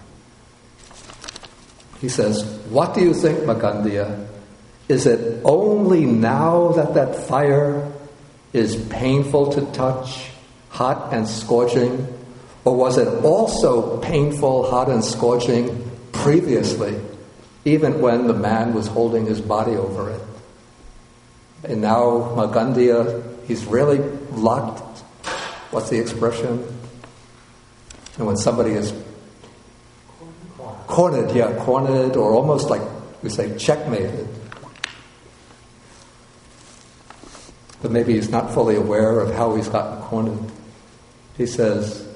He says, what do you think, Magandhya? Is it only now that fire is painful to touch, hot and scorching? Or was it also painful, hot and scorching previously, even when the man was holding his body over it? And now Magandia, he's really locked. What's the expression? And when somebody is cornered, or almost like we say checkmated. But maybe he's not fully aware of how he's gotten cornered. He says,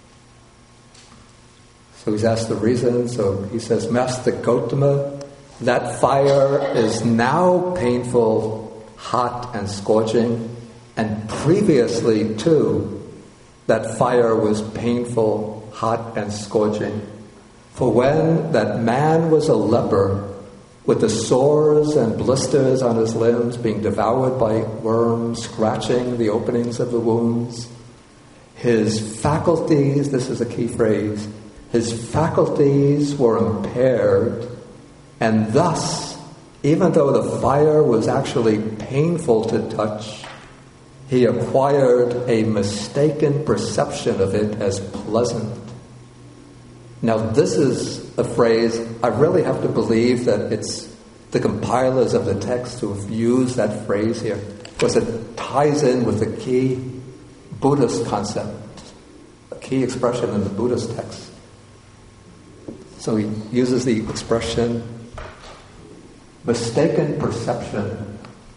so he's asked the reason, so he says, Master Gautama, that fire is now painful, hot and scorching, and previously too, that fire was painful, hot and scorching. For when that man was a leper, with the sores and blisters on his limbs being devoured by worms, scratching the openings of the wounds, his faculties, this is a key phrase, his faculties were impaired, and thus, even though the fire was actually painful to touch, he acquired a mistaken perception of it as pleasant. Now this is a phrase, I really have to believe that it's the compilers of the text who have used that phrase here, because it ties in with the key Buddhist concept, a key expression in the Buddhist text. So he uses the expression, mistaken perception.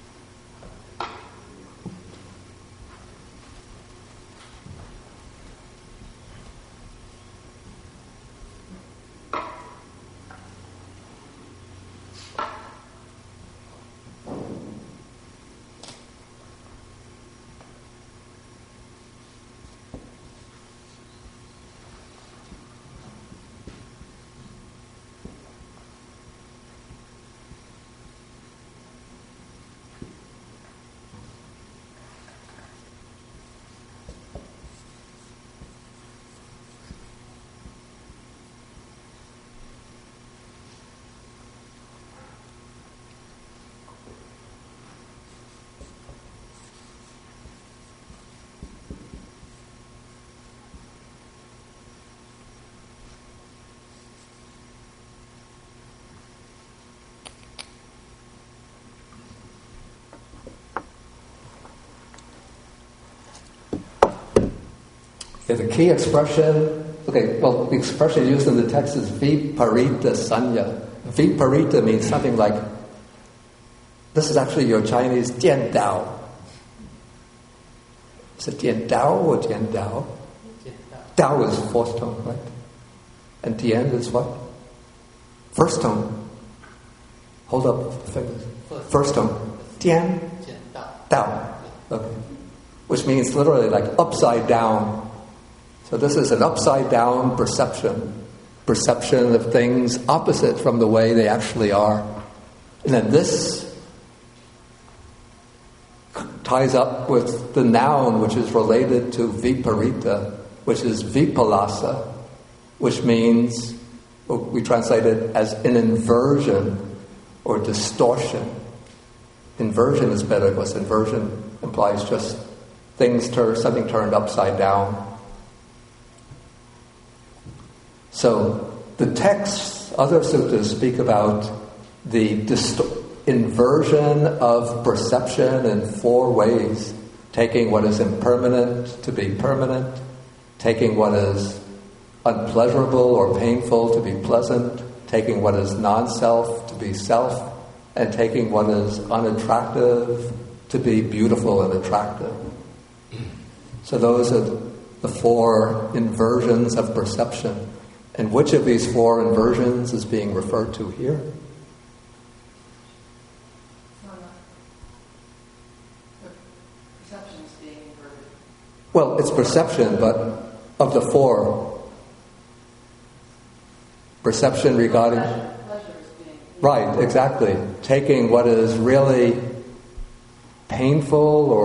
The key expression, the expression used in the text is viparita sanya. Viparita means something like, this is actually your Chinese Jian Dao. Is it Jian Dao or Jian Dao? Dao is fourth tone, right? And Tian is what? First tone. Hold up the fingers. First tone. Tian Dao. Okay. Which means literally like upside down. So this is an upside down perception of things opposite from the way they actually are. And then this ties up with the noun which is related to viparita, which is vipalasa, which means, we translate it as an inversion or distortion. Inversion is better because inversion implies just something turned upside down. So the texts, other suttas speak about the inversion of perception in four ways. Taking what is impermanent to be permanent, taking what is unpleasurable or painful to be pleasant, taking what is non-self to be self, and taking what is unattractive to be beautiful and attractive. So those are the four inversions of perception. And which of these four inversions is being referred to here? The perception is being inverted. Well, it's perception, but of the four. Perception regarding... Pleasure is being... Right, exactly. Taking what is really painful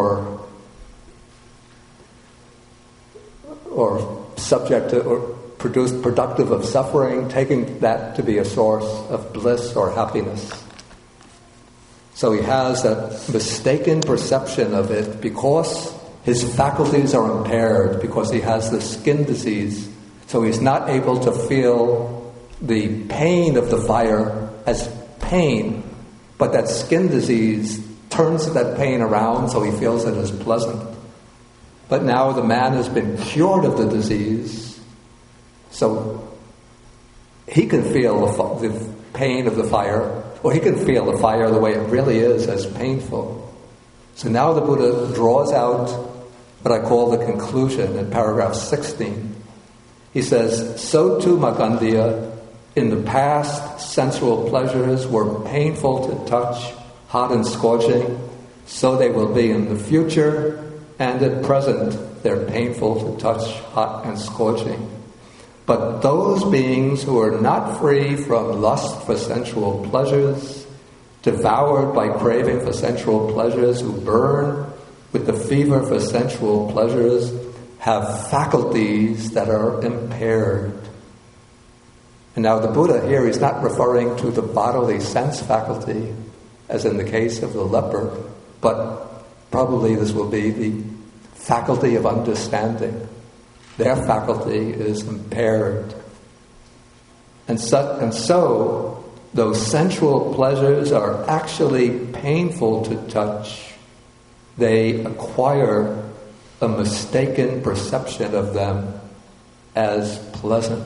or subject to... or productive of suffering, taking that to be a source of bliss or happiness. So he has a mistaken perception of it because his faculties are impaired, because he has the skin disease. So he's not able to feel the pain of the fire as pain, but that skin disease turns that pain around so he feels it as pleasant. But now the man has been cured of the disease, so he can feel the pain of the fire, or he can feel the fire the way it really is, as painful. So now the Buddha draws out what I call the conclusion in paragraph 16. He says, so too, Magandiya, in the past, sensual pleasures were painful to touch, hot and scorching, so they will be in the future, and at present they're painful to touch, hot and scorching. But those beings who are not free from lust for sensual pleasures, devoured by craving for sensual pleasures, who burn with the fever for sensual pleasures, have faculties that are impaired. And now the Buddha here, he's not referring to the bodily sense faculty, as in the case of the leper, but probably this will be the faculty of understanding. Their faculty is impaired. And so, those sensual pleasures are actually painful to touch. They acquire a mistaken perception of them as pleasant.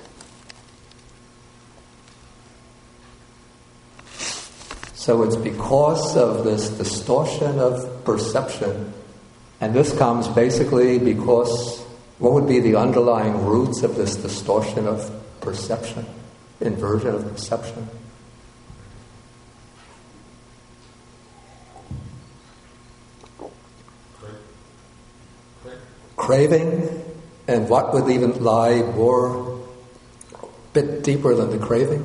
So it's because of this distortion of perception, and this comes basically because what would be the underlying roots of this distortion of perception, inversion of perception? Craving, and what would even lie more, a bit deeper than the craving?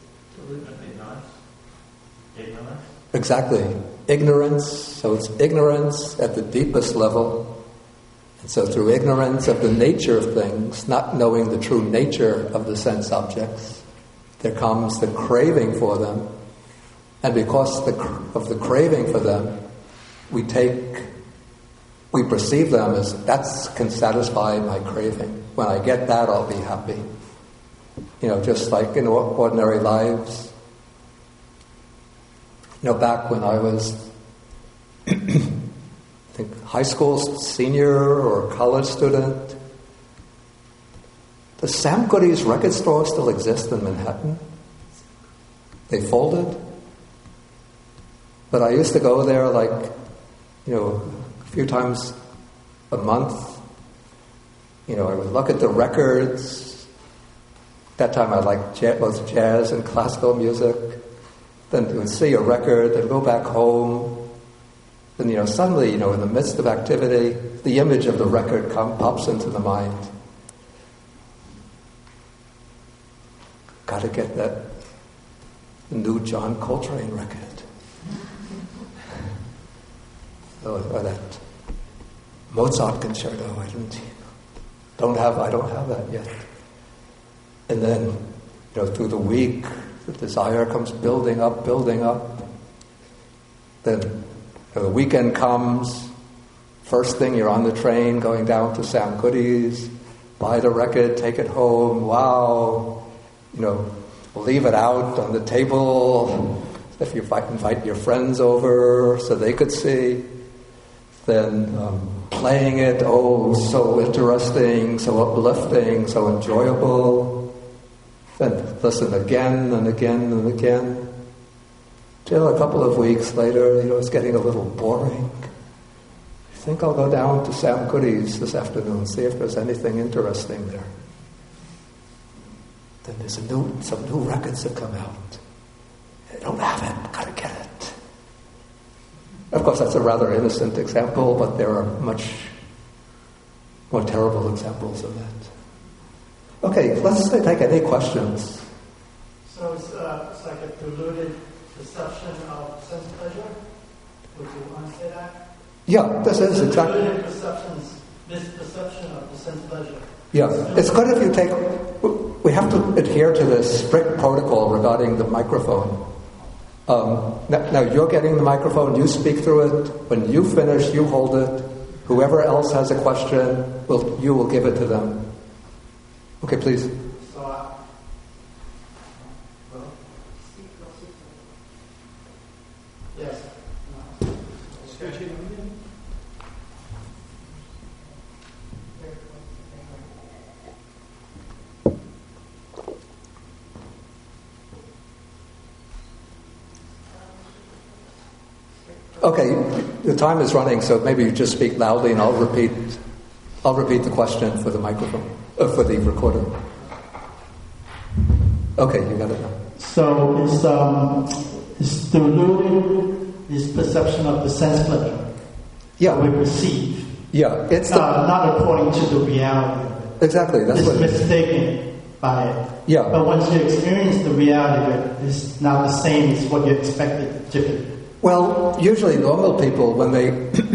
Ignorance. Exactly. Ignorance. So it's ignorance at the deepest level. And so through ignorance of the nature of things, not knowing the true nature of the sense objects, there comes the craving for them. And because of the craving for them, we perceive them as, that can satisfy my craving. When I get that, I'll be happy. Just like in ordinary lives. Back when I was, I think, high school senior or college student, does Sam Goody's record store still exist in Manhattan? They folded. But I used to go there a few times a month. I would look at the records. At that time I liked both jazz and classical music. Then you would see a record, then go back home. Then, suddenly, in the midst of activity, the image of the record pops into the mind. Got to get that new John Coltrane record. Or that Mozart concerto. I don't have that yet. And then, through the week, the desire comes building up. Then the weekend comes. First thing, you're on the train going down to Sam Goody's, buy the record, take it home. Wow, leave it out on the table. If you invite your friends over so they could see. Then playing it, so interesting, so uplifting, so enjoyable. Then listen again and again and again. Till a couple of weeks later, it's getting a little boring. I think I'll go down to Sam Goody's this afternoon, see if there's anything interesting there. Then there's some new records that come out. I don't have it, gotta get it. Of course, that's a rather innocent example, but there are much more terrible examples of that. Okay, let's take any questions. So it's like a diluted perception of sense pleasure? Would you want to say that? Yeah, this is exactly. Diluted misperception of the sense pleasure. Yeah, it's good if we have to adhere to this strict protocol regarding the microphone. Now you're getting the microphone, you speak through it. When you finish, you hold it. Whoever else has a question, you will give it to them. Okay, please. Yes. Okay, the time is running, so maybe you just speak loudly, and I'll repeat the question for the microphone, for the recorder. Okay, you got it now. So it's diluted is perception of the sense pleasure. Yeah, we perceive. Yeah, it's not according to the reality of it. Exactly, that's what it's mistaken by it. Yeah. But once you experience the reality of it, it's not the same as what you expected it to be. Well, usually normal people, when they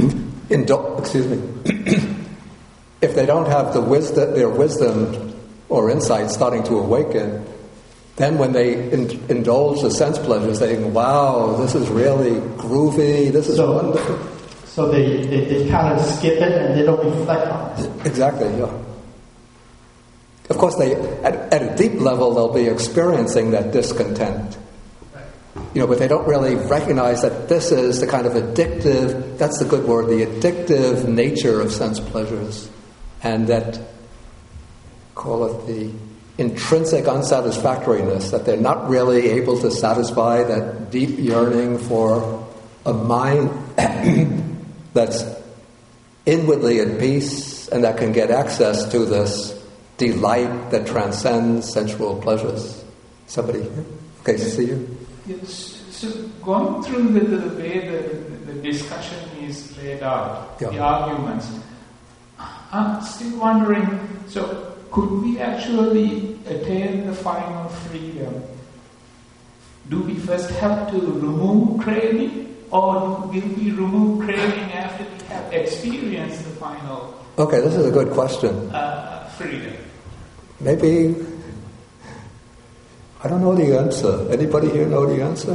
if they don't have their wisdom or insight starting to awaken, then when they indulge the sense pleasures, they think, wow, this is really groovy, this is wonderful. So they kind of skip it and they don't reflect on it. Exactly, yeah. Of course, at a deep level, they'll be experiencing that discontent. But they don't really recognize that this is the kind of addictive, that's the good word, the addictive nature of sense pleasures. And that, call it the intrinsic unsatisfactoriness, that they're not really able to satisfy that deep yearning for a mind that's inwardly at peace and that can get access to this delight that transcends sensual pleasures. Somebody here? Okay, see you? Yes. So going through the way the discussion is laid out, the arguments, I'm still wondering, so could we actually attain the final freedom? Do we first have to remove craving, or will we remove craving after we have experienced the final Okay, this is a good question. Freedom? Maybe, I don't know the answer. Anybody here know the answer?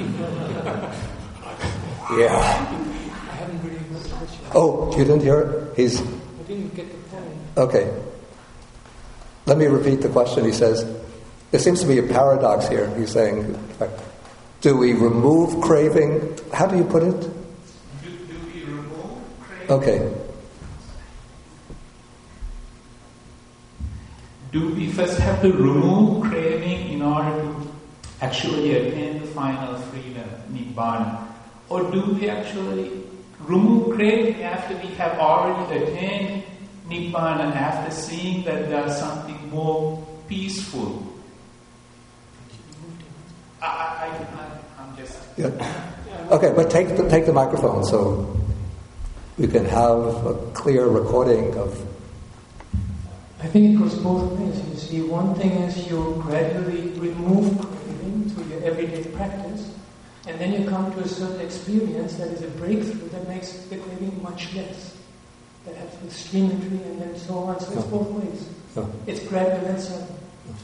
Yeah. I haven't really heard the question. Oh, you didn't hear it? I didn't get the point. Okay. Let me repeat the question. He says, there seems to be a paradox here. He's saying, do we remove craving? How do you put it? Do we remove craving? Okay. Do we first have to remove craving in order to actually attain the final freedom, Nibbana? Or do we actually remove craving after we have already attained Nibbana, after seeing that there's something more peaceful? I'm just... Yeah. Okay, but take the microphone so we can have a clear recording of... I think it goes both ways. You see, one thing is you gradually remove craving through your everyday practice, and then you come to a certain experience that is a breakthrough that makes the craving much less. That has extremetry and then so on. So it's both ways. It's gradual and sudden.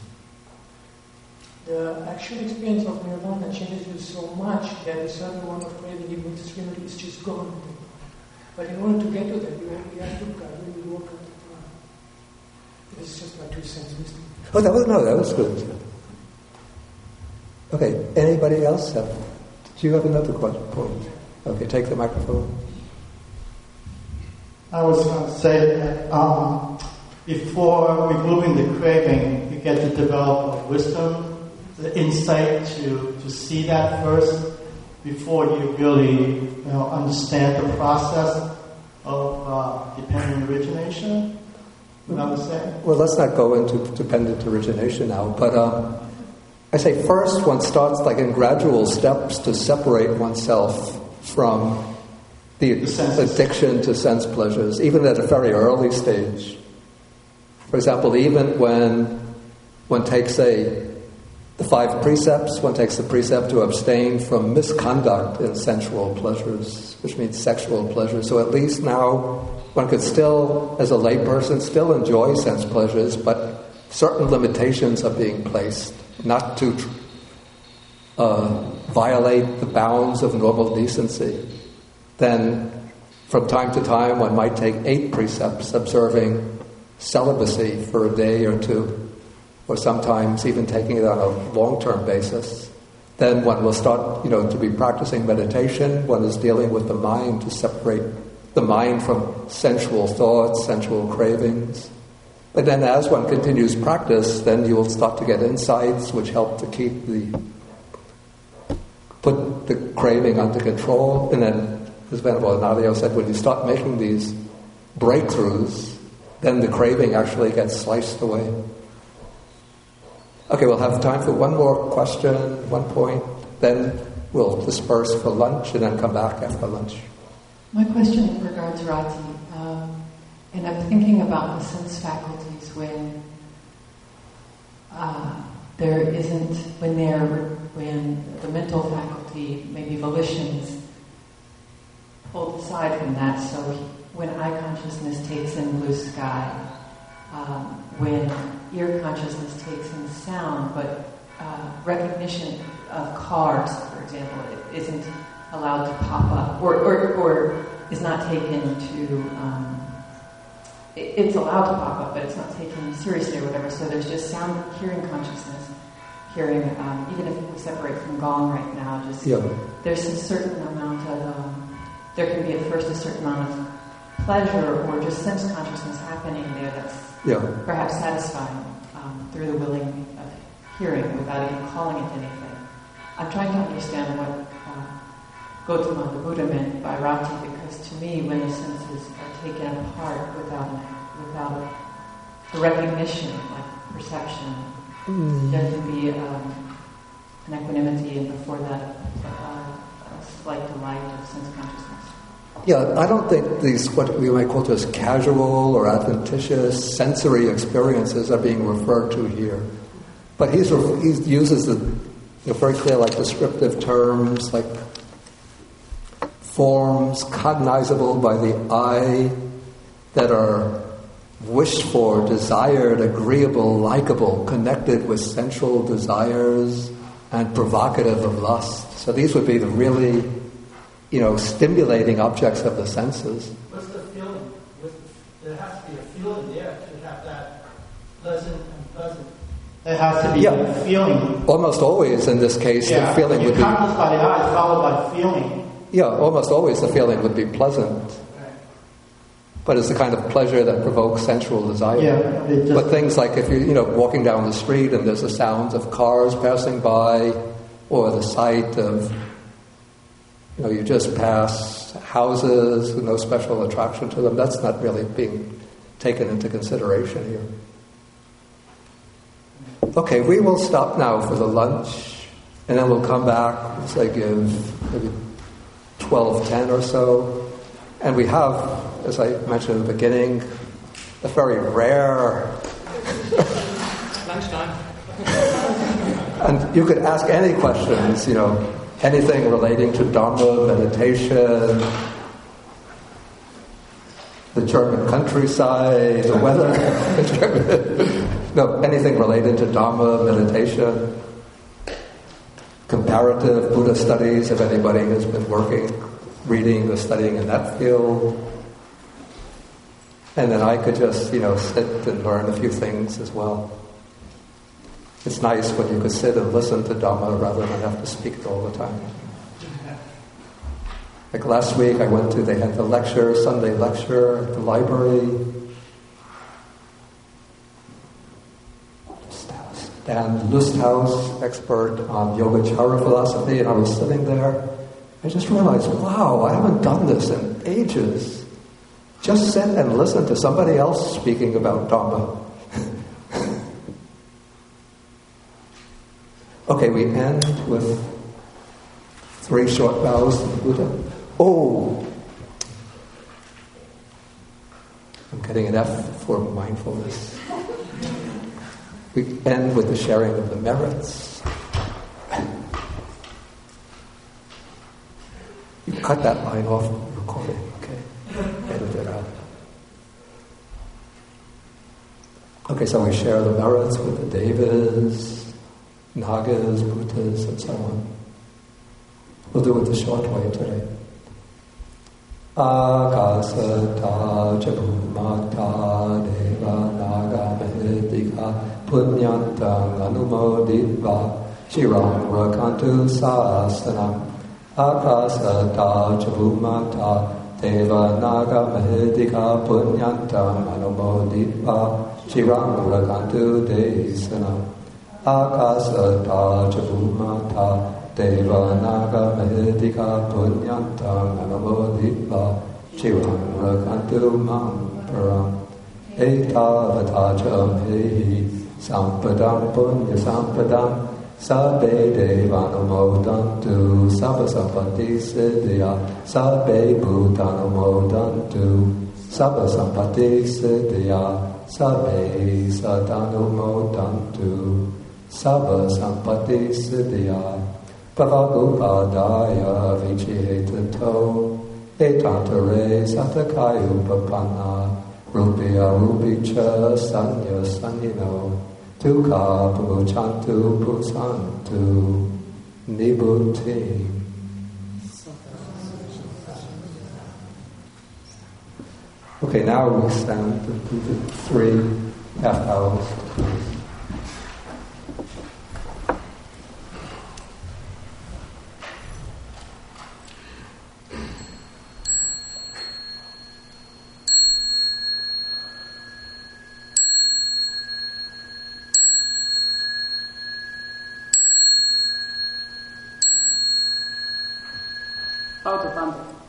The actual experience of nirvana changes you so much that a certain amount of craving, even extremity, is just gone. But in order to get to that, you have to gradually work on the path. This is just my 2 cents wisdom. Oh, that was good. Okay, anybody else have? Do you have another point? Okay, take the microphone. I was going to say that before removing the craving, you get to develop wisdom, the insight to see that first before you really understand the process of dependent origination. What I was saying? Well, let's not go into dependent origination now, but I say first one starts like in gradual steps to separate oneself from the addiction to sense pleasures, even at a very early stage. For example, even when one takes the 5 precepts, one takes the precept to abstain from misconduct in sensual pleasures, which means sexual pleasures. So at least now one could still, as a layperson, still enjoy sense pleasures, but certain limitations are being placed, not to violate the bounds of normal decency. Then, from time to time, one might take 8 precepts, observing celibacy for a day or 2, or sometimes even taking it on a long-term basis. Then one will start, to be practicing meditation. One is dealing with the mind to separate the mind from sensual thoughts, sensual cravings. But then as one continues practice, then you will start to get insights which help to keep the put the craving under control. And then, as Venerable Nadio said, when you start making these breakthroughs, then the craving actually gets sliced away. Okay, we'll have time for one more question, one point, then we'll disperse for lunch and then come back after lunch. My question regards Rati, and I'm thinking about the sense faculties when when the mental faculty, maybe volitions, pulled aside from that. So when eye consciousness takes in blue sky, when ear consciousness takes in sound, but recognition of cars, for example, it isn't allowed to pop up, or is not taken to. It's allowed to pop up, but it's not taken seriously or whatever. So there's just sound, hearing consciousness, hearing. Even if we separate from gong right now, there's a certain amount of. There can be at first a certain amount of pleasure or just sense consciousness happening there that's perhaps satisfying through the willing of hearing without even calling it anything. I'm trying to understand what Gautama the Buddha meant by Rati, because to me, when the senses are taken apart without the recognition, like perception, there can be an equanimity, and before that, a slight delight of sense consciousnness. Yeah, I don't think these, what we might call just casual or adventitious sensory experiences are being referred to here. But he uses the very clear, like descriptive terms, like forms cognizable by the eye that are wished for, desired, agreeable, likable, connected with sensual desires and provocative of lust. So these would be the really, stimulating objects of the senses. What's the feeling? There has to be a feeling there to have that pleasant and pleasant. There has to be a feeling. Almost always in this case, the feeling would be... Accomplished by the eye, followed by feeling. Yeah, almost always the feeling would be pleasant. Right. But it's the kind of pleasure that provokes sensual desire. But things like if you're walking down the street and there's the sounds of cars passing by, or the sight of, you just pass houses with no special attraction to them, that's not really being taken into consideration here. Okay, we will stop now for the lunch, and then we'll come back, say give maybe 12:10 or so. And we have, as I mentioned at the beginning, a very rare... Lunchtime. And you could ask any questions, anything relating to Dharma, meditation, the German countryside, the weather. No, anything related to Dharma, meditation, comparative Buddha studies, if anybody has been reading or studying in that field. And then I could just, sit and learn a few things as well. It's nice when you could sit and listen to Dhamma rather than have to speak it all the time. Like last week they had the Sunday lecture at the library. Dan Lusthaus, expert on Yogacara philosophy, and I was sitting there. I just realized, wow, I haven't done this in ages. Just sit and listen to somebody else speaking about Dhamma. Okay, we end with 3 short vows to the Buddha. Oh! I'm getting an F for mindfulness. We end with the sharing of the merits. You cut that line off from the recording, okay? Edit it out. Okay, so we share the merits with the Devas, Nagas, Bhutas, and so on. We'll do it the short way today. Akasata Chabhumata Deva Naga Mahedika Punyantang Anumoditva Shiram Rakantu Sasanam. Akasata Chabhumata Deva Naga Mahedika Punyantang Anumoditva Shiram Rakantu Desanam. Akasata Chabhumata Deva Naga Mahedika Punyantam Anamodhipa Shivam Rakantu Mamparam Etavatajam Hehi Sampadam Punya Sampadam Sabbe Devanumodantu Sabba Sampati Siddhya Sabbe Bhutanumodantu Sabba Sampati Siddhya Sabbe Sadanumodantu Sabba Sampati Siddhya Bhavagupadaya Vichihetato Etantare Satakayu Papana Rupya Rupicha Sanya Sanyino Tukha Puchantu Pusantu Nibuti. Okay, now we stand to do the 3 half hours. Out of